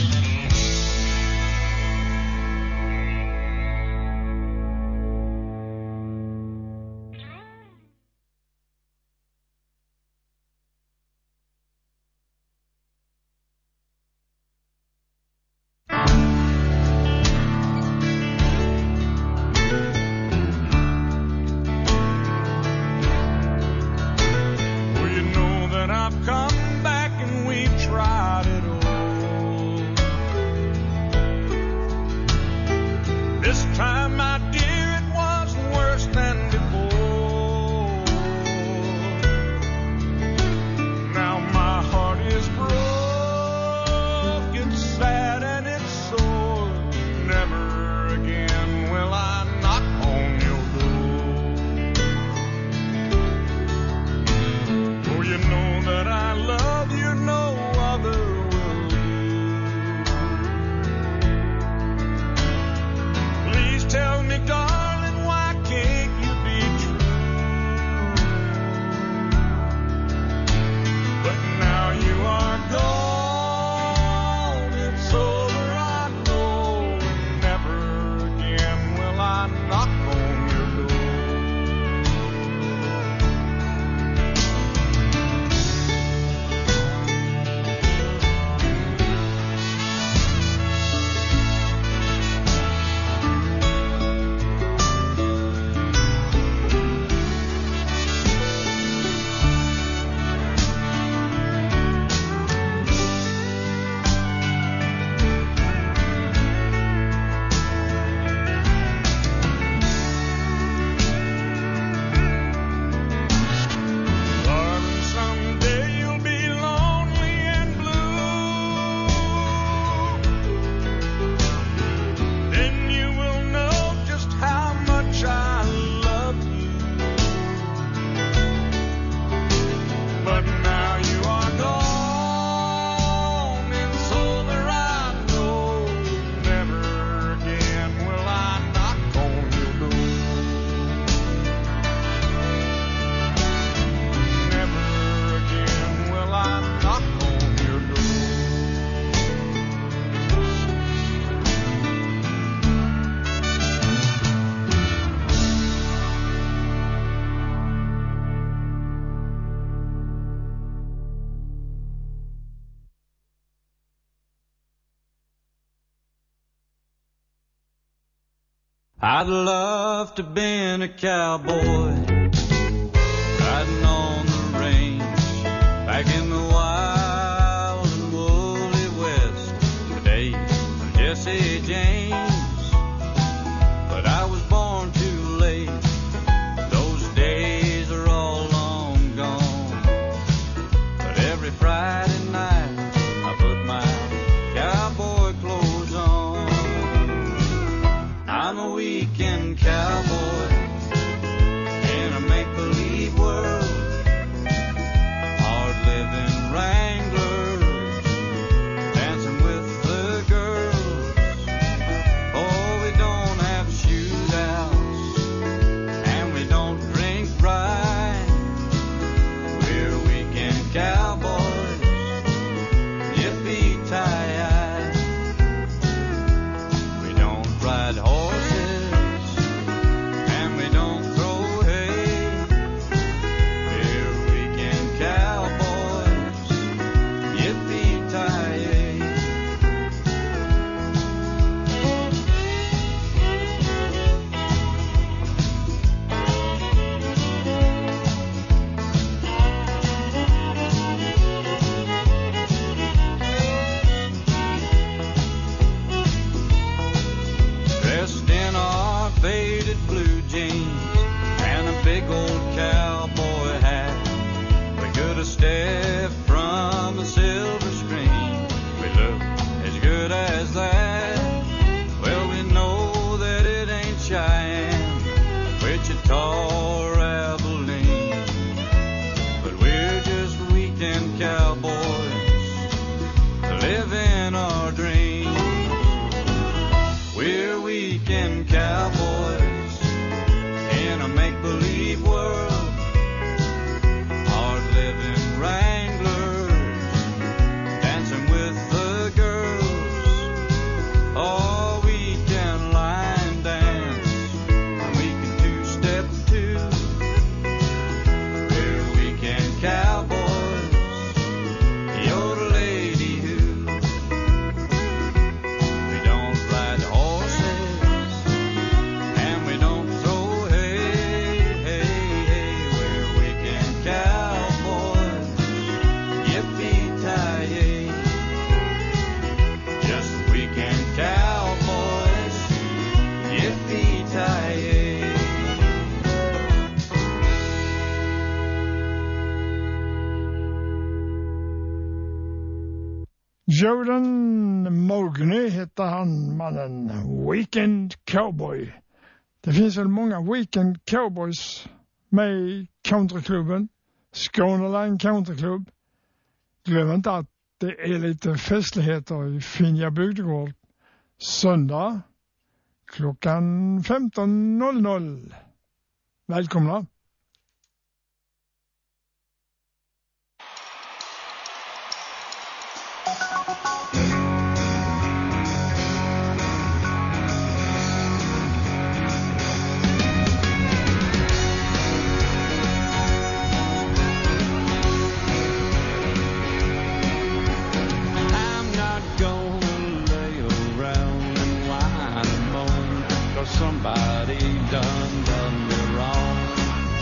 I'd love to been a cowboy, riding on the range, back in the wild and woolly west, the days of Jesse James. But I was born too late, those days are all long gone. But every Friday night I put my cowboy clothes on. I'm a weekend cowboy in a make-believe world, hard-living wranglers, dancing with the girls. Oh, we don't have shootouts, and we don't drink rye. We're weekend cowboys, yippee-tie-yi. We don't ride horses, and we don't throw hay. We're weekend cowboys, yippee-tie-yi. Dressed in our faded blue jeans and a big old cowboy hat, we could have stepped from a silver screen. We look as good as that. Well, we know that it ain't Cheyenne, Wichita, or Abilene, but we're just weekend cowboys living our dreams. We're weekend cowboys in a make-believe world, hard-living wranglers, dancing with the girls. Oh, we can line dance, and we can two-step too. We're weekend cowboys, yodelady-hoo. We don't ride horses, and we don't throw hay, hey, hey. We're weekend cowboys, yippee-tie-yi. Just weekend cowboys, yippee-tie-yi. Jordan Mowgli heter han, mannen. Weekend Cowboy. Det finns väl många Weekend Cowboys med i countryklubben. Skåneland Countryclub. Glöm inte att det är lite festligheter i Finja bygdegård. Söndag klockan 15.00. Välkomna! I'm not gonna lay around and whine and moan, 'cause somebody done me wrong.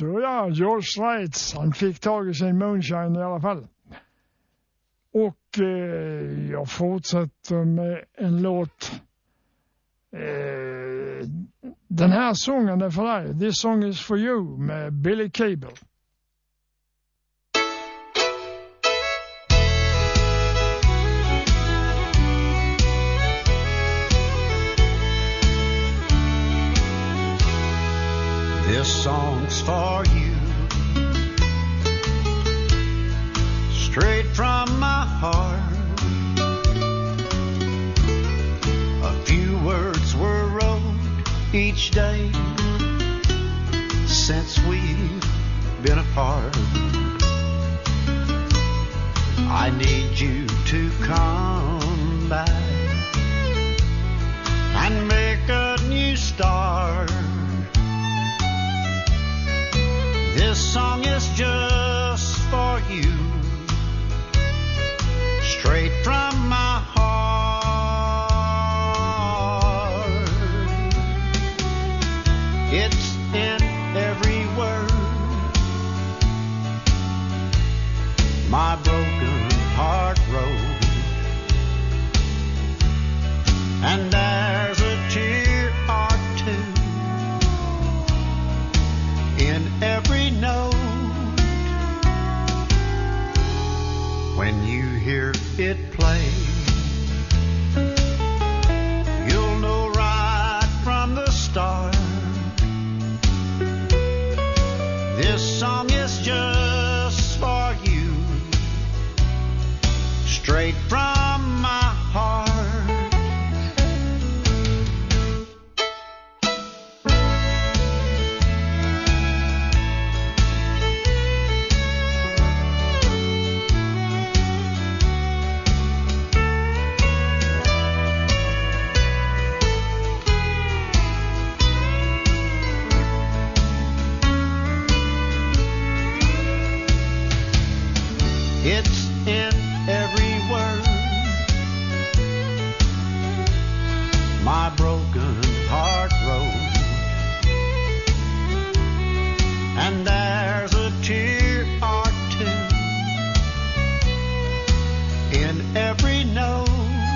Så ja, George Strait, han fick tag i sin moonshine i alla fall. Och jag fortsätter med en låt. Den här sången är för dig. This song is for you med Billy Cable. This song's for you, straight from my heart. A few words were wrote each day since we've been apart. I need you to come back and make a new start. This song is just for you, straight from my heart. It's in every word, my broken heart wrote, and there's a tear or two in every note. When you hear it play, you'll know right from the start. This song is just for you, straight from my heart. It's in every word, my broken heart wrote, and there's a tear or two in every note.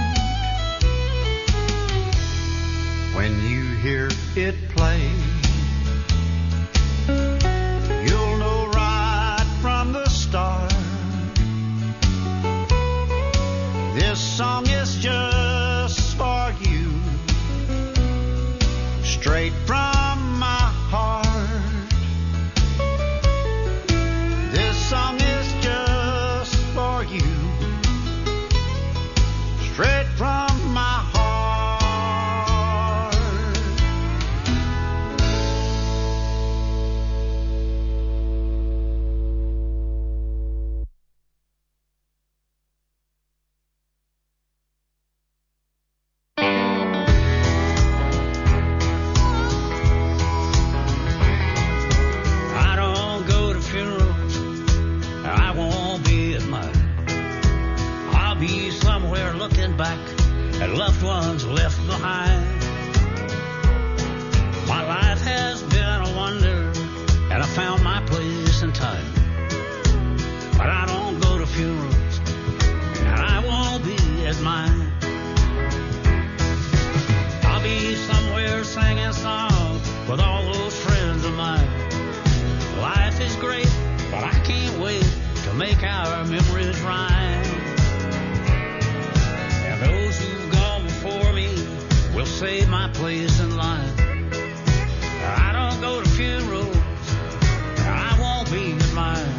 When you hear it play, you'll know right from the start. This song is just for you, straight from my heart. This song is just for you, straight from my heart. Back at loved ones left behind. My life has been a wonder, and I found my place in time. But I don't go to funerals, and I won't be at mine. I'll be somewhere singing songs with all those friends of mine. Life is great, but I can't wait to make our memories rhyme. Those who've gone before me will save my place in line. I don't go to funerals, I won't be at mine.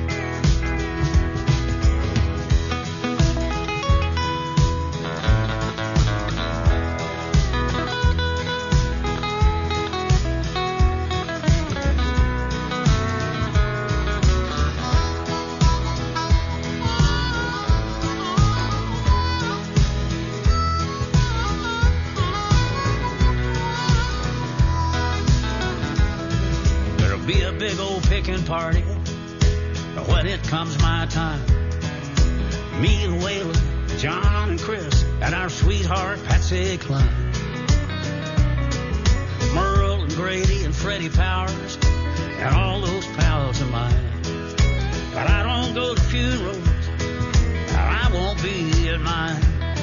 Big old picking party when it comes my time. Me and Waylon, John and Chris, and our sweetheart Patsy Cline. Merle and Grady and Freddie Powers, and all those pals of mine. But I don't go to funerals, and I won't be at mine.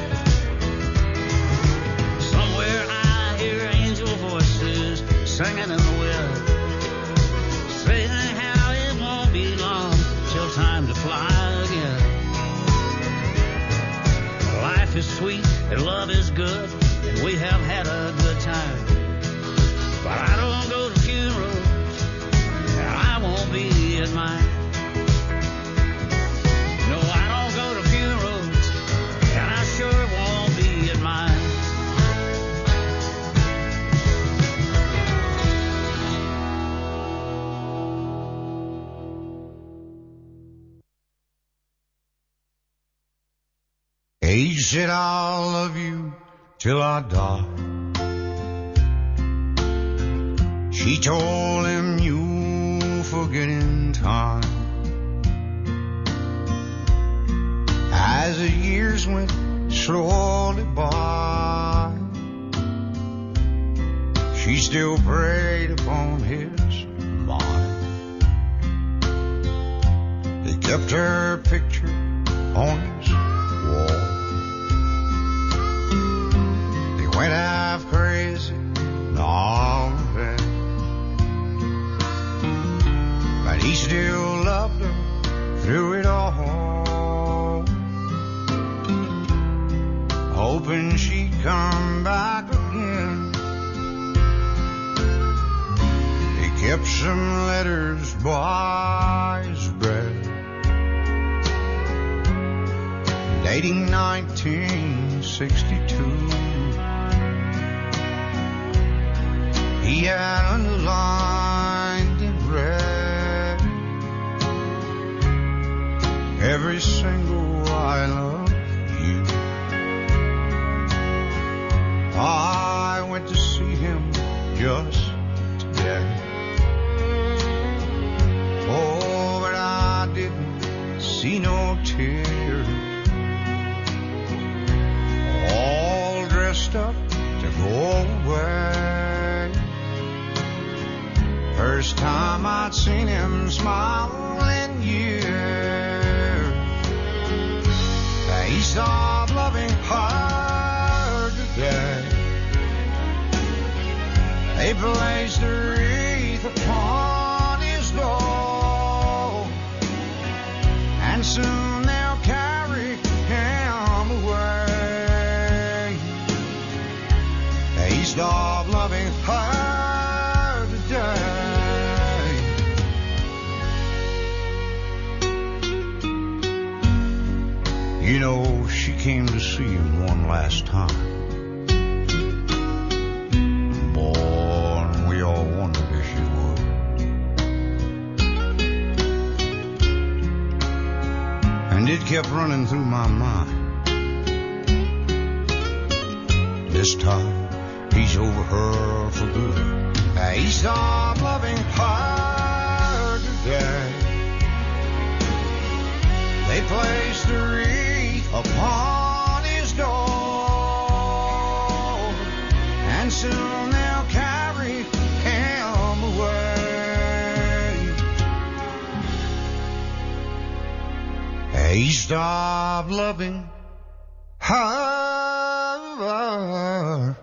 Somewhere I hear angel voices singing in the wind, saying how it won't be long till time to fly again. Life is sweet and love is good, and we have had a good time. But I don't go to funerals, and I won't be at mine. No, I don't go to funerals, and I sure won't be at mine. He said, I'll love you till I die. She told him, you'll forget in time. As the years went slowly by, she still preyed upon his mind. He kept her picture on his wall. He went half crazy and all of that, but he still loved her through it all, hoping she'd come back again. He kept some letters by his bed, dating 1962. He had underlined in red every single I love you. I went to see him just today. Oh, but I didn't see no tears. All dressed up to go away. First time I'd seen him smile in years. He stopped loving her today. They placed a wreath upon his door, and soon they'll carry him away. He stopped loving her today. You know, she came to see him one last time. Boy, and we all wondered if she would. And it kept running through my mind. This time, he's over her for good. He stopped loving her today. They placed a wreath upon his door, and soon they'll carry him away. He stopped loving her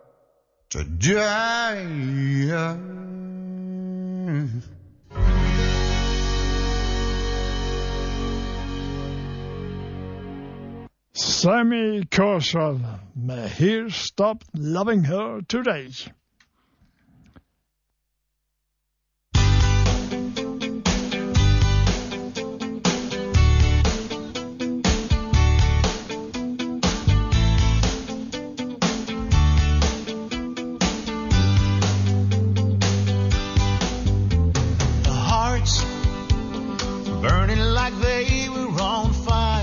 today. Sammy Korsell med He Stopped Loving Her Today. The hearts burning like they were on fire.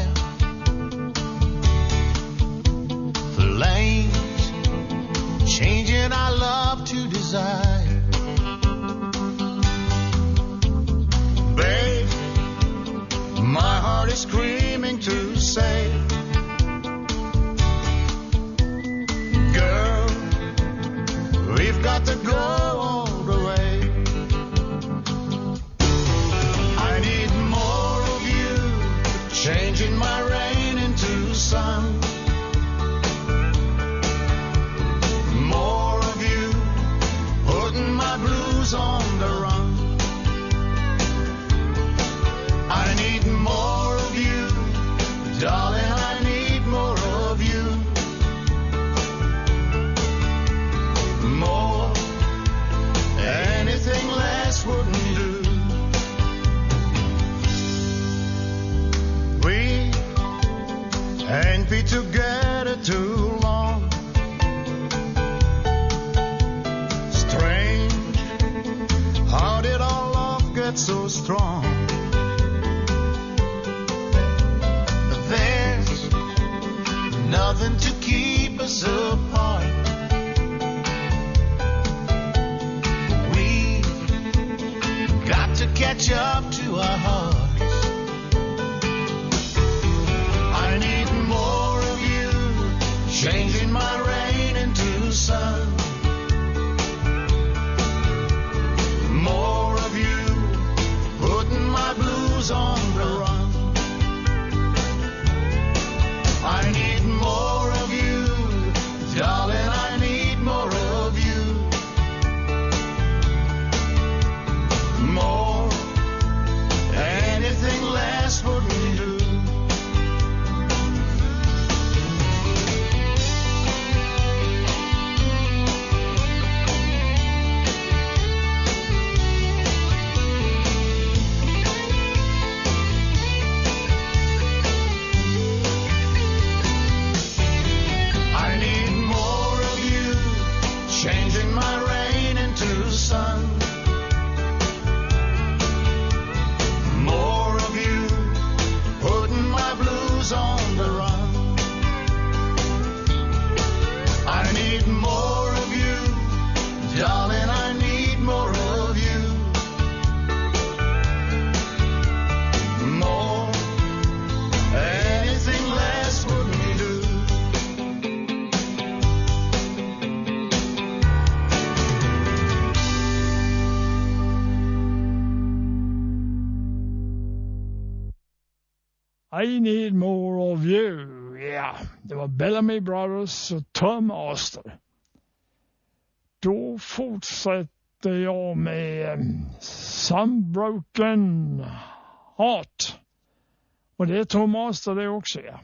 Flames changing our love. strong. But there's nothing to keep us apart. We've got to catch up to our hearts. I need more of you, changing my rain into sun. More of you, putting my blues on the run. I need more of you, darling, I need more of you. More, anything less wouldn't do. I need more of you, changing my rain into sun. More of you, putting my blues on the run. I need more of you, darling, I need more of you. More, anything less wouldn't do. I need more of you. Ja, det var Bellamy Brothers och Tom Auster. Då fortsätter jag med Some Broken Heart. Och det är Tom Auster det också, ja.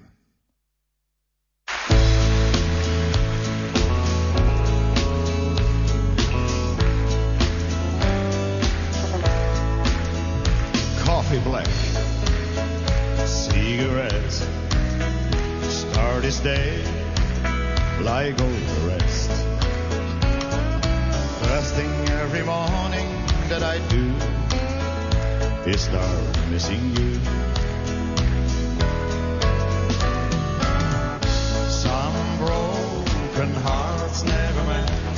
Coffee black, cigarettes, start his day like all the rest. First thing every morning that I do is start missing you. Some broken hearts never mend,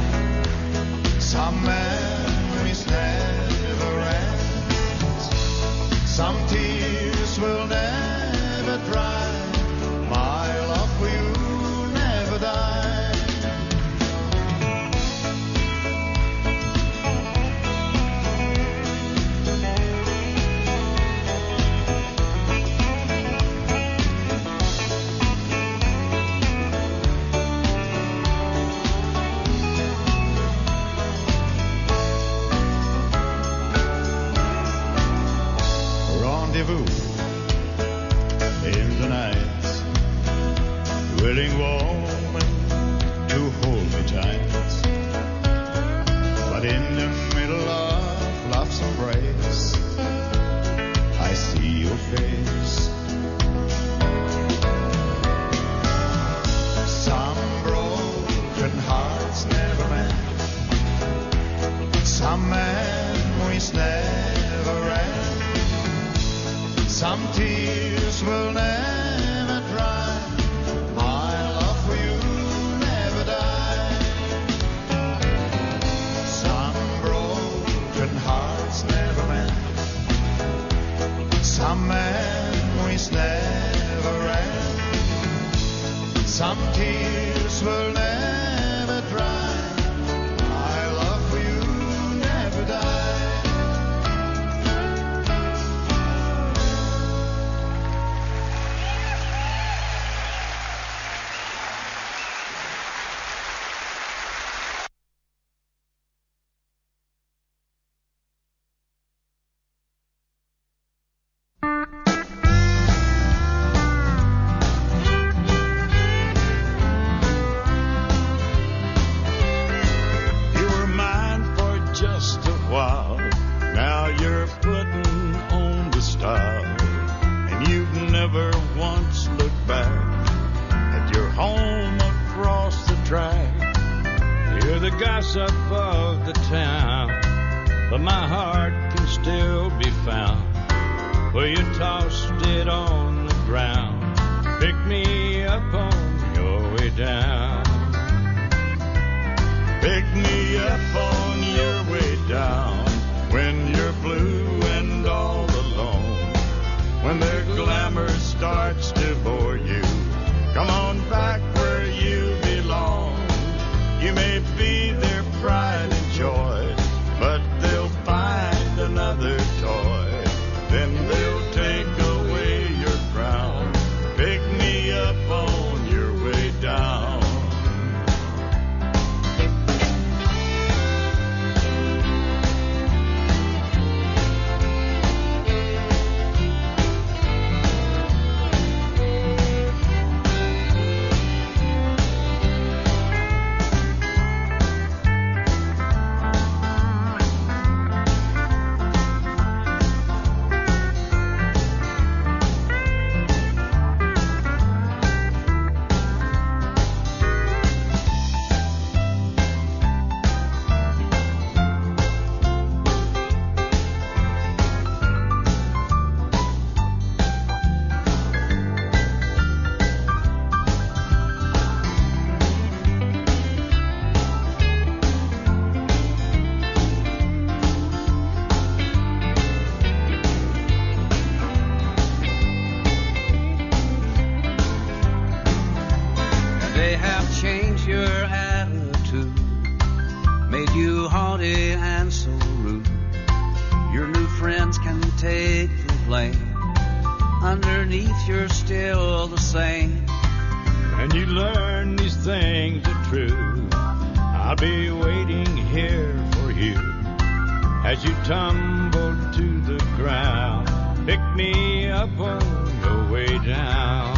some memories never end. Some tears will never dry. My love for you never die. Rendezvous in the night, willing woman to hold me tight. But in the middle of love's embrace, I see your face. Some broken hearts never mend, some memories never end. Some tears will never dry. My love for you never die. Some broken hearts never mend, some memories never end. Some tears will never dry. My love for you never die. the gossip of the town. but my heart can still be found where you tossed it on the ground. Pick me up on your way down. Pick me up on your way down when you're blue and all alone. When the glamour starts to bore you, come on back where you belong. You may be their pride and joy, but they'll find another toy. Then they'll take away your crown. Pick me up on your way down. They have changed your attitude, made you haughty and so rude. Your new friends can take the blame. Underneath, you're still the same. And you learn these things are true. I'll be waiting here for you as you tumble to the ground. Pick me up on your way down.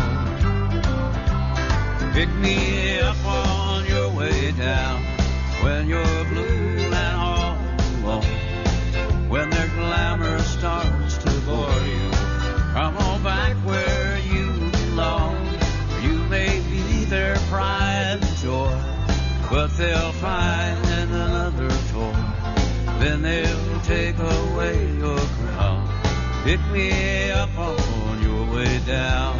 Pick me up on your way down when you're blue and all alone. When their glamour starts to bore you, come on back where you belong. You may be their pride and joy, but they'll find another toy. Then they'll take away your crown. Pick me up on your way down.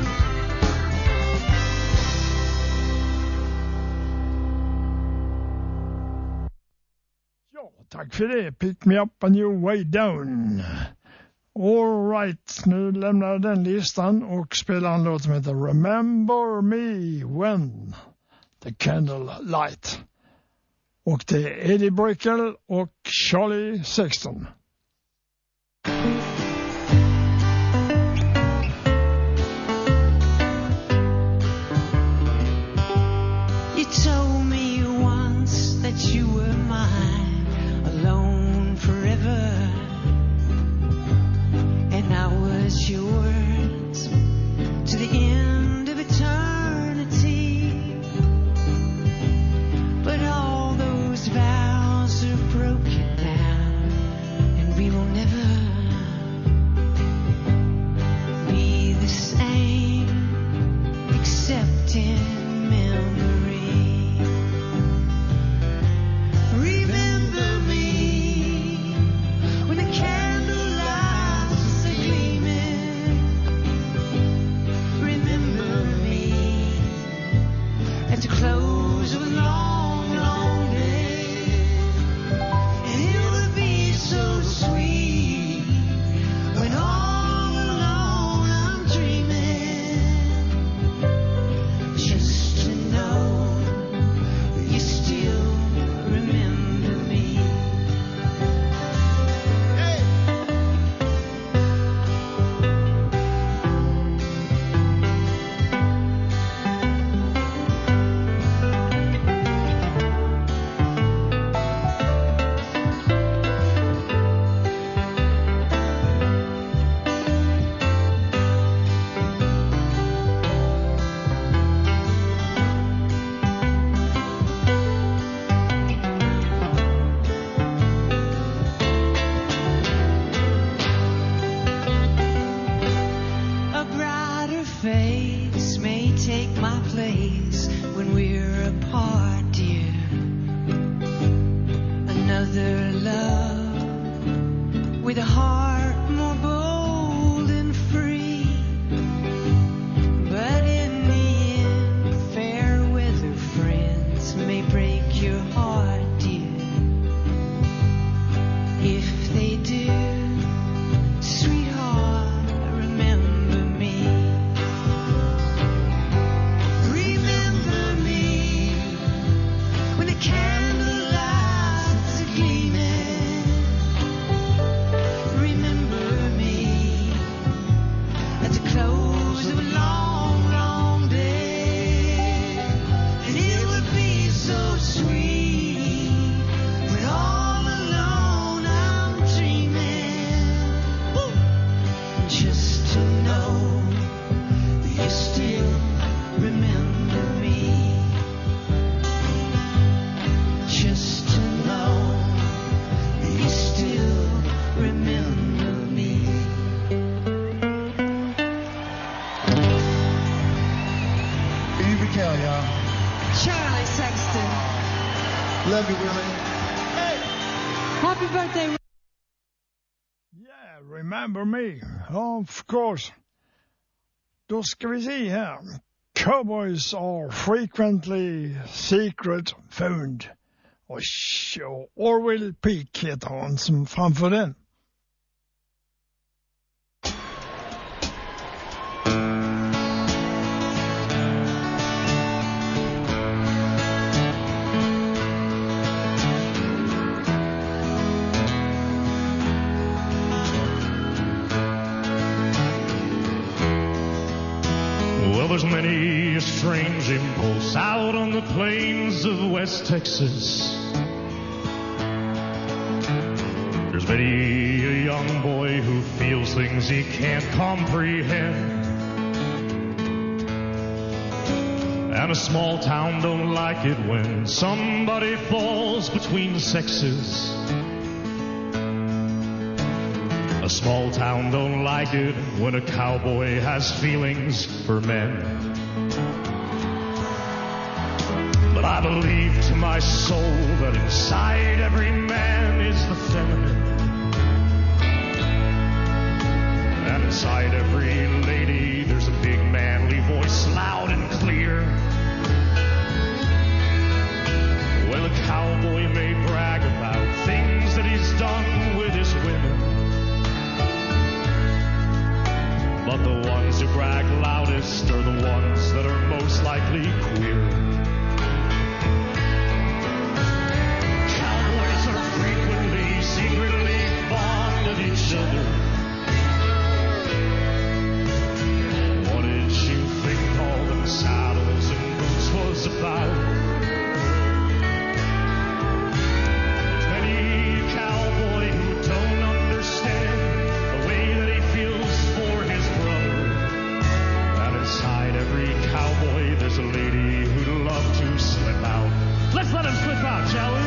Tack för det. Pick me up on your way down. All right, nu lämnar jag den listan och spelar en låt som heter Remember Me When the Candle Light. Och det är Eddie Brickell och Charlie Sexton. You told me once that you were mine, alone forever, and I was yours to the end of eternity. But all those vows are broken now, and we will never be the same, except in memory. Remember me when the candle lights are gleaming. Remember me at the close of a long, long day. And it would be so sweet when all alone I'm dreaming, just to know you still remember me. Charlie Sexton. Love you, Willie. Happy birthday. Yeah, remember me. Of course. Då ska vi se här. Cowboys are frequently secret found. Och Orville Peak heter han som framför den. Well, there's many a strange impulse out on the plains of West Texas. There's many a young boy who feels things he can't comprehend. And a small town don't like it when somebody falls between the sexes. A small town don't like it when a cowboy has feelings for men. But I believe to my soul that inside every man is the feminine. And inside every lady there's a big manly voice, loud and clear. Well, a cowboy may brag about things that he's done with his women. But the ones who brag loudest are the ones that are most likely queer. Cowboys are frequently, secretly fond of each other. What did you think all them saddles and boots was about? Many a cowboy who don't understand the way that he feels for his brother. And inside every cowboy there's a lady who'd love to slip out. Let's let him slip out, shall we?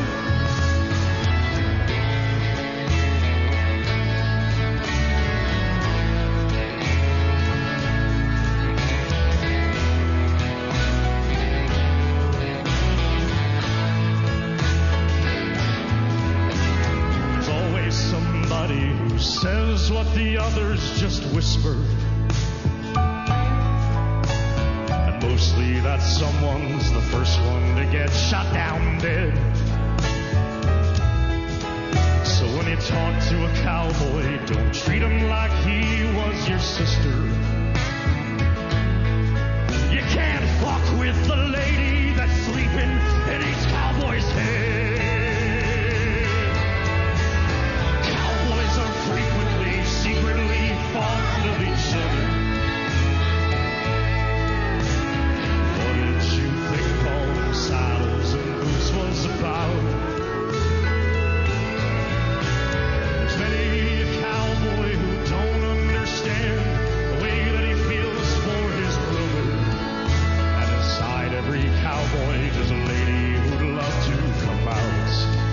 There's always somebody who says what the others just whisper. And mostly that someone's the first one to get shot down dead. So when you talk to a cowboy, don't treat him like he was your sister. You can't fuck with the lady that's sleeping in each cowboy's head. Cowboys are frequently, secretly fond of each other. What did you think all them saddles and boots was about? There's many a cowboy who don't understand the way that he feels for his brother. And inside every cowboy there's a lady who'd love to come out.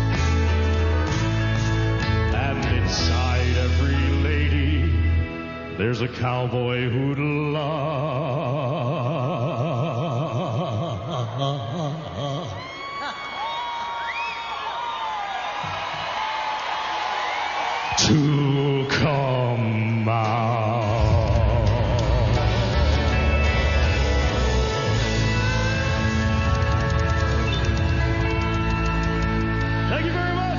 And inside every lady there's a cowboy who'd love to come out. Thank you very much.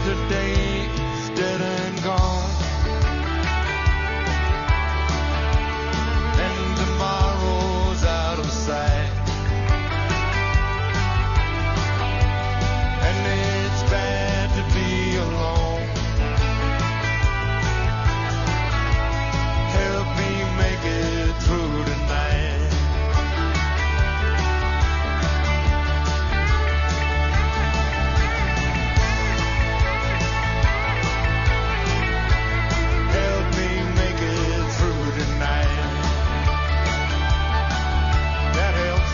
Yesterday's dead and gone, and tomorrow's out of sight. And it's bad to be alone. Help me make it through tonight. Help me make it through tonight. That helps.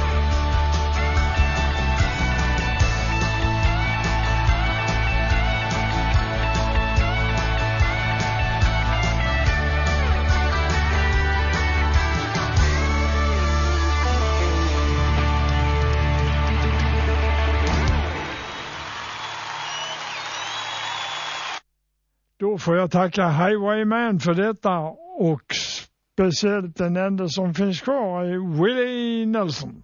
Då får jag tacka Highwayman för detta och speciellt den enda som finns kvar är Willie Nelson.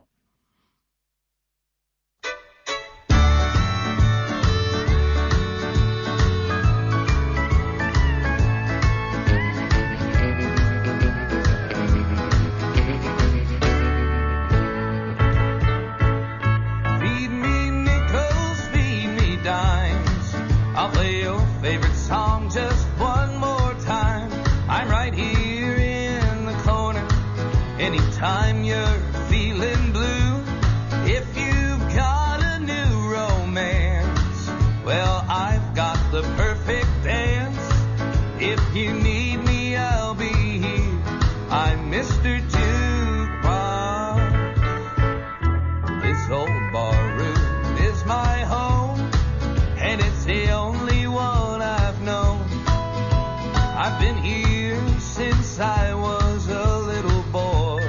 Feed me nickels, feed me dimes. I'll play your favorite song just one more time. I'm right here in the corner. Anytime you're feeling blue, if you've got a new romance, well, I've got the perfect dance. If you need me, I'll be here. I'm Mr. Jukebox. This old bar room is my home, and it's the only one I've known. I've been here since I was a little boy,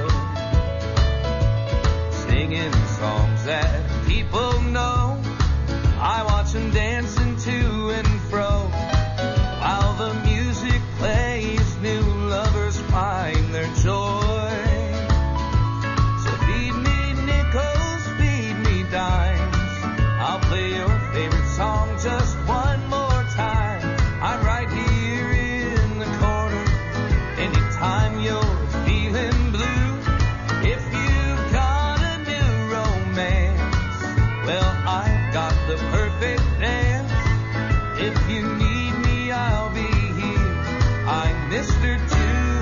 singing songs that people know. I watch them dancing to and fro while the music plays. New lovers find their joy. So feed me nickels, feed me dimes. I'll play your favorite song just one more time. I'm right here in the corner. Anytime you're feeling blue, if you've got a new romance, well, I've got the perfect dance. If you need me, I'll be here. I'm Mr. Jukebox.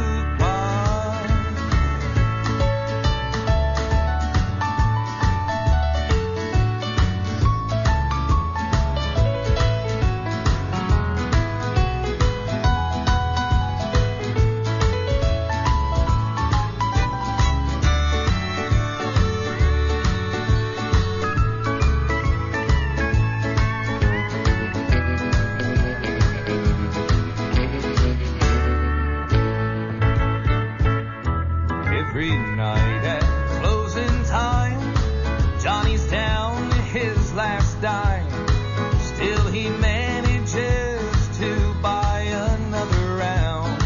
Every night at closing time, Johnny's down to his last dime. Still he manages to buy another round.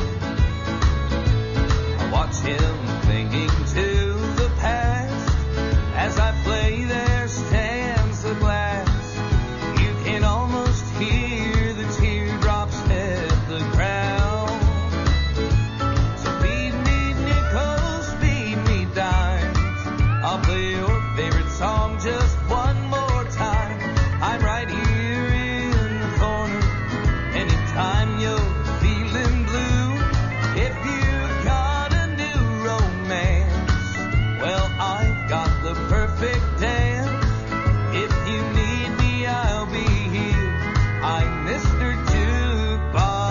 I watch him clinging to the past. As I play, there stands the glass. You can almost hear the teardrops hit the ground. So feed me nickels, feed me dimes. I'll play your favorite song just one more time. I'm right here in the corner. Anytime you're feeling blue, if you've got a new romance, well, I've got the perfect dance. If you need me, I'll be here. I'm Mr. Jukebox.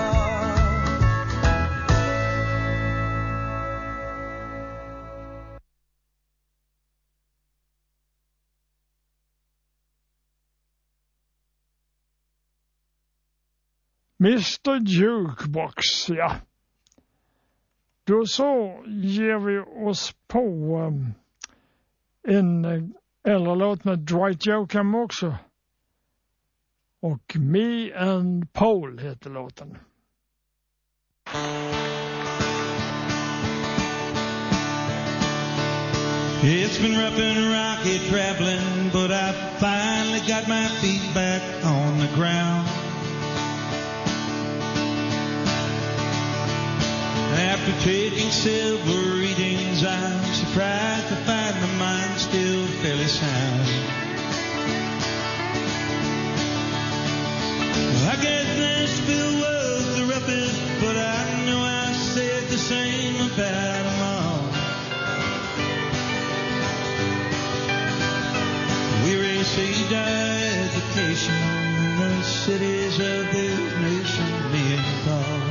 Mr. Jukebox, ja. Då så ger vi oss på en äldre låt med Dwight Yoakam också. Och Me and Paul heter låten. It's been rough and rocky traveling, but I finally got my feet back on the the ground. After taking several readings, I'm surprised to find my mind still fairly sound. I guess Nashville was the roughest, but I know I said the same about them all. We received our education in the cities of this nation, me and Paul.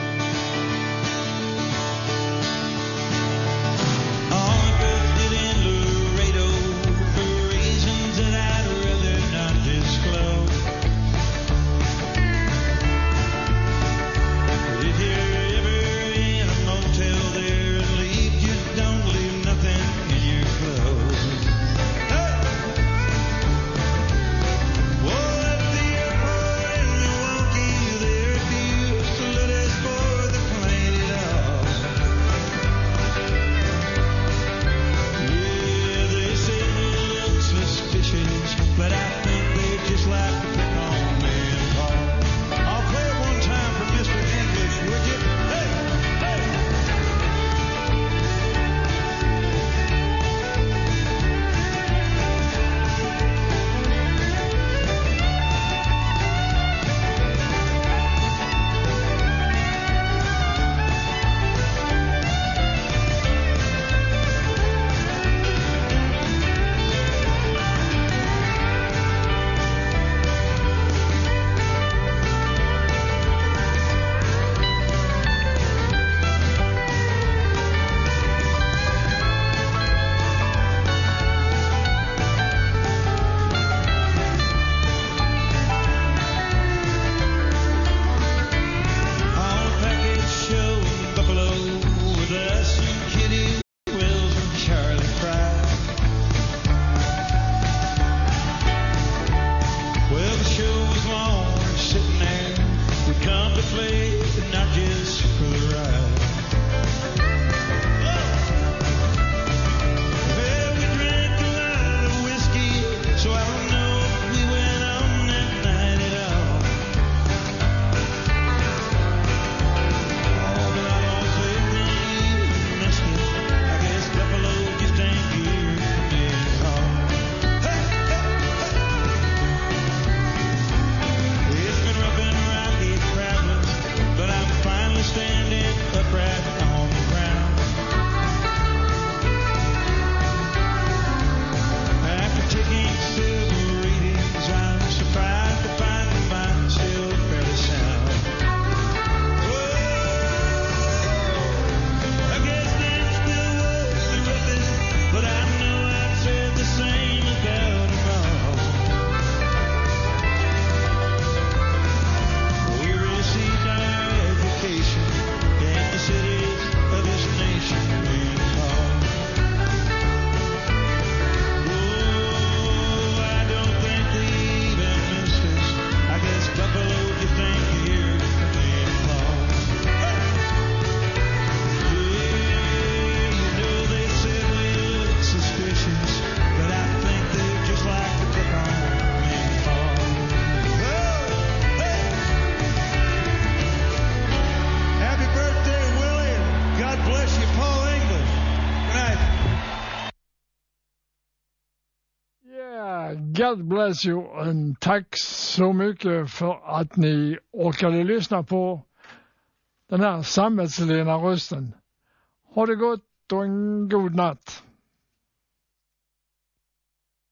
God bless you, och tack så mycket för att ni orkade lyssna på den här sammetslena rösten. Ha det gott och en god natt.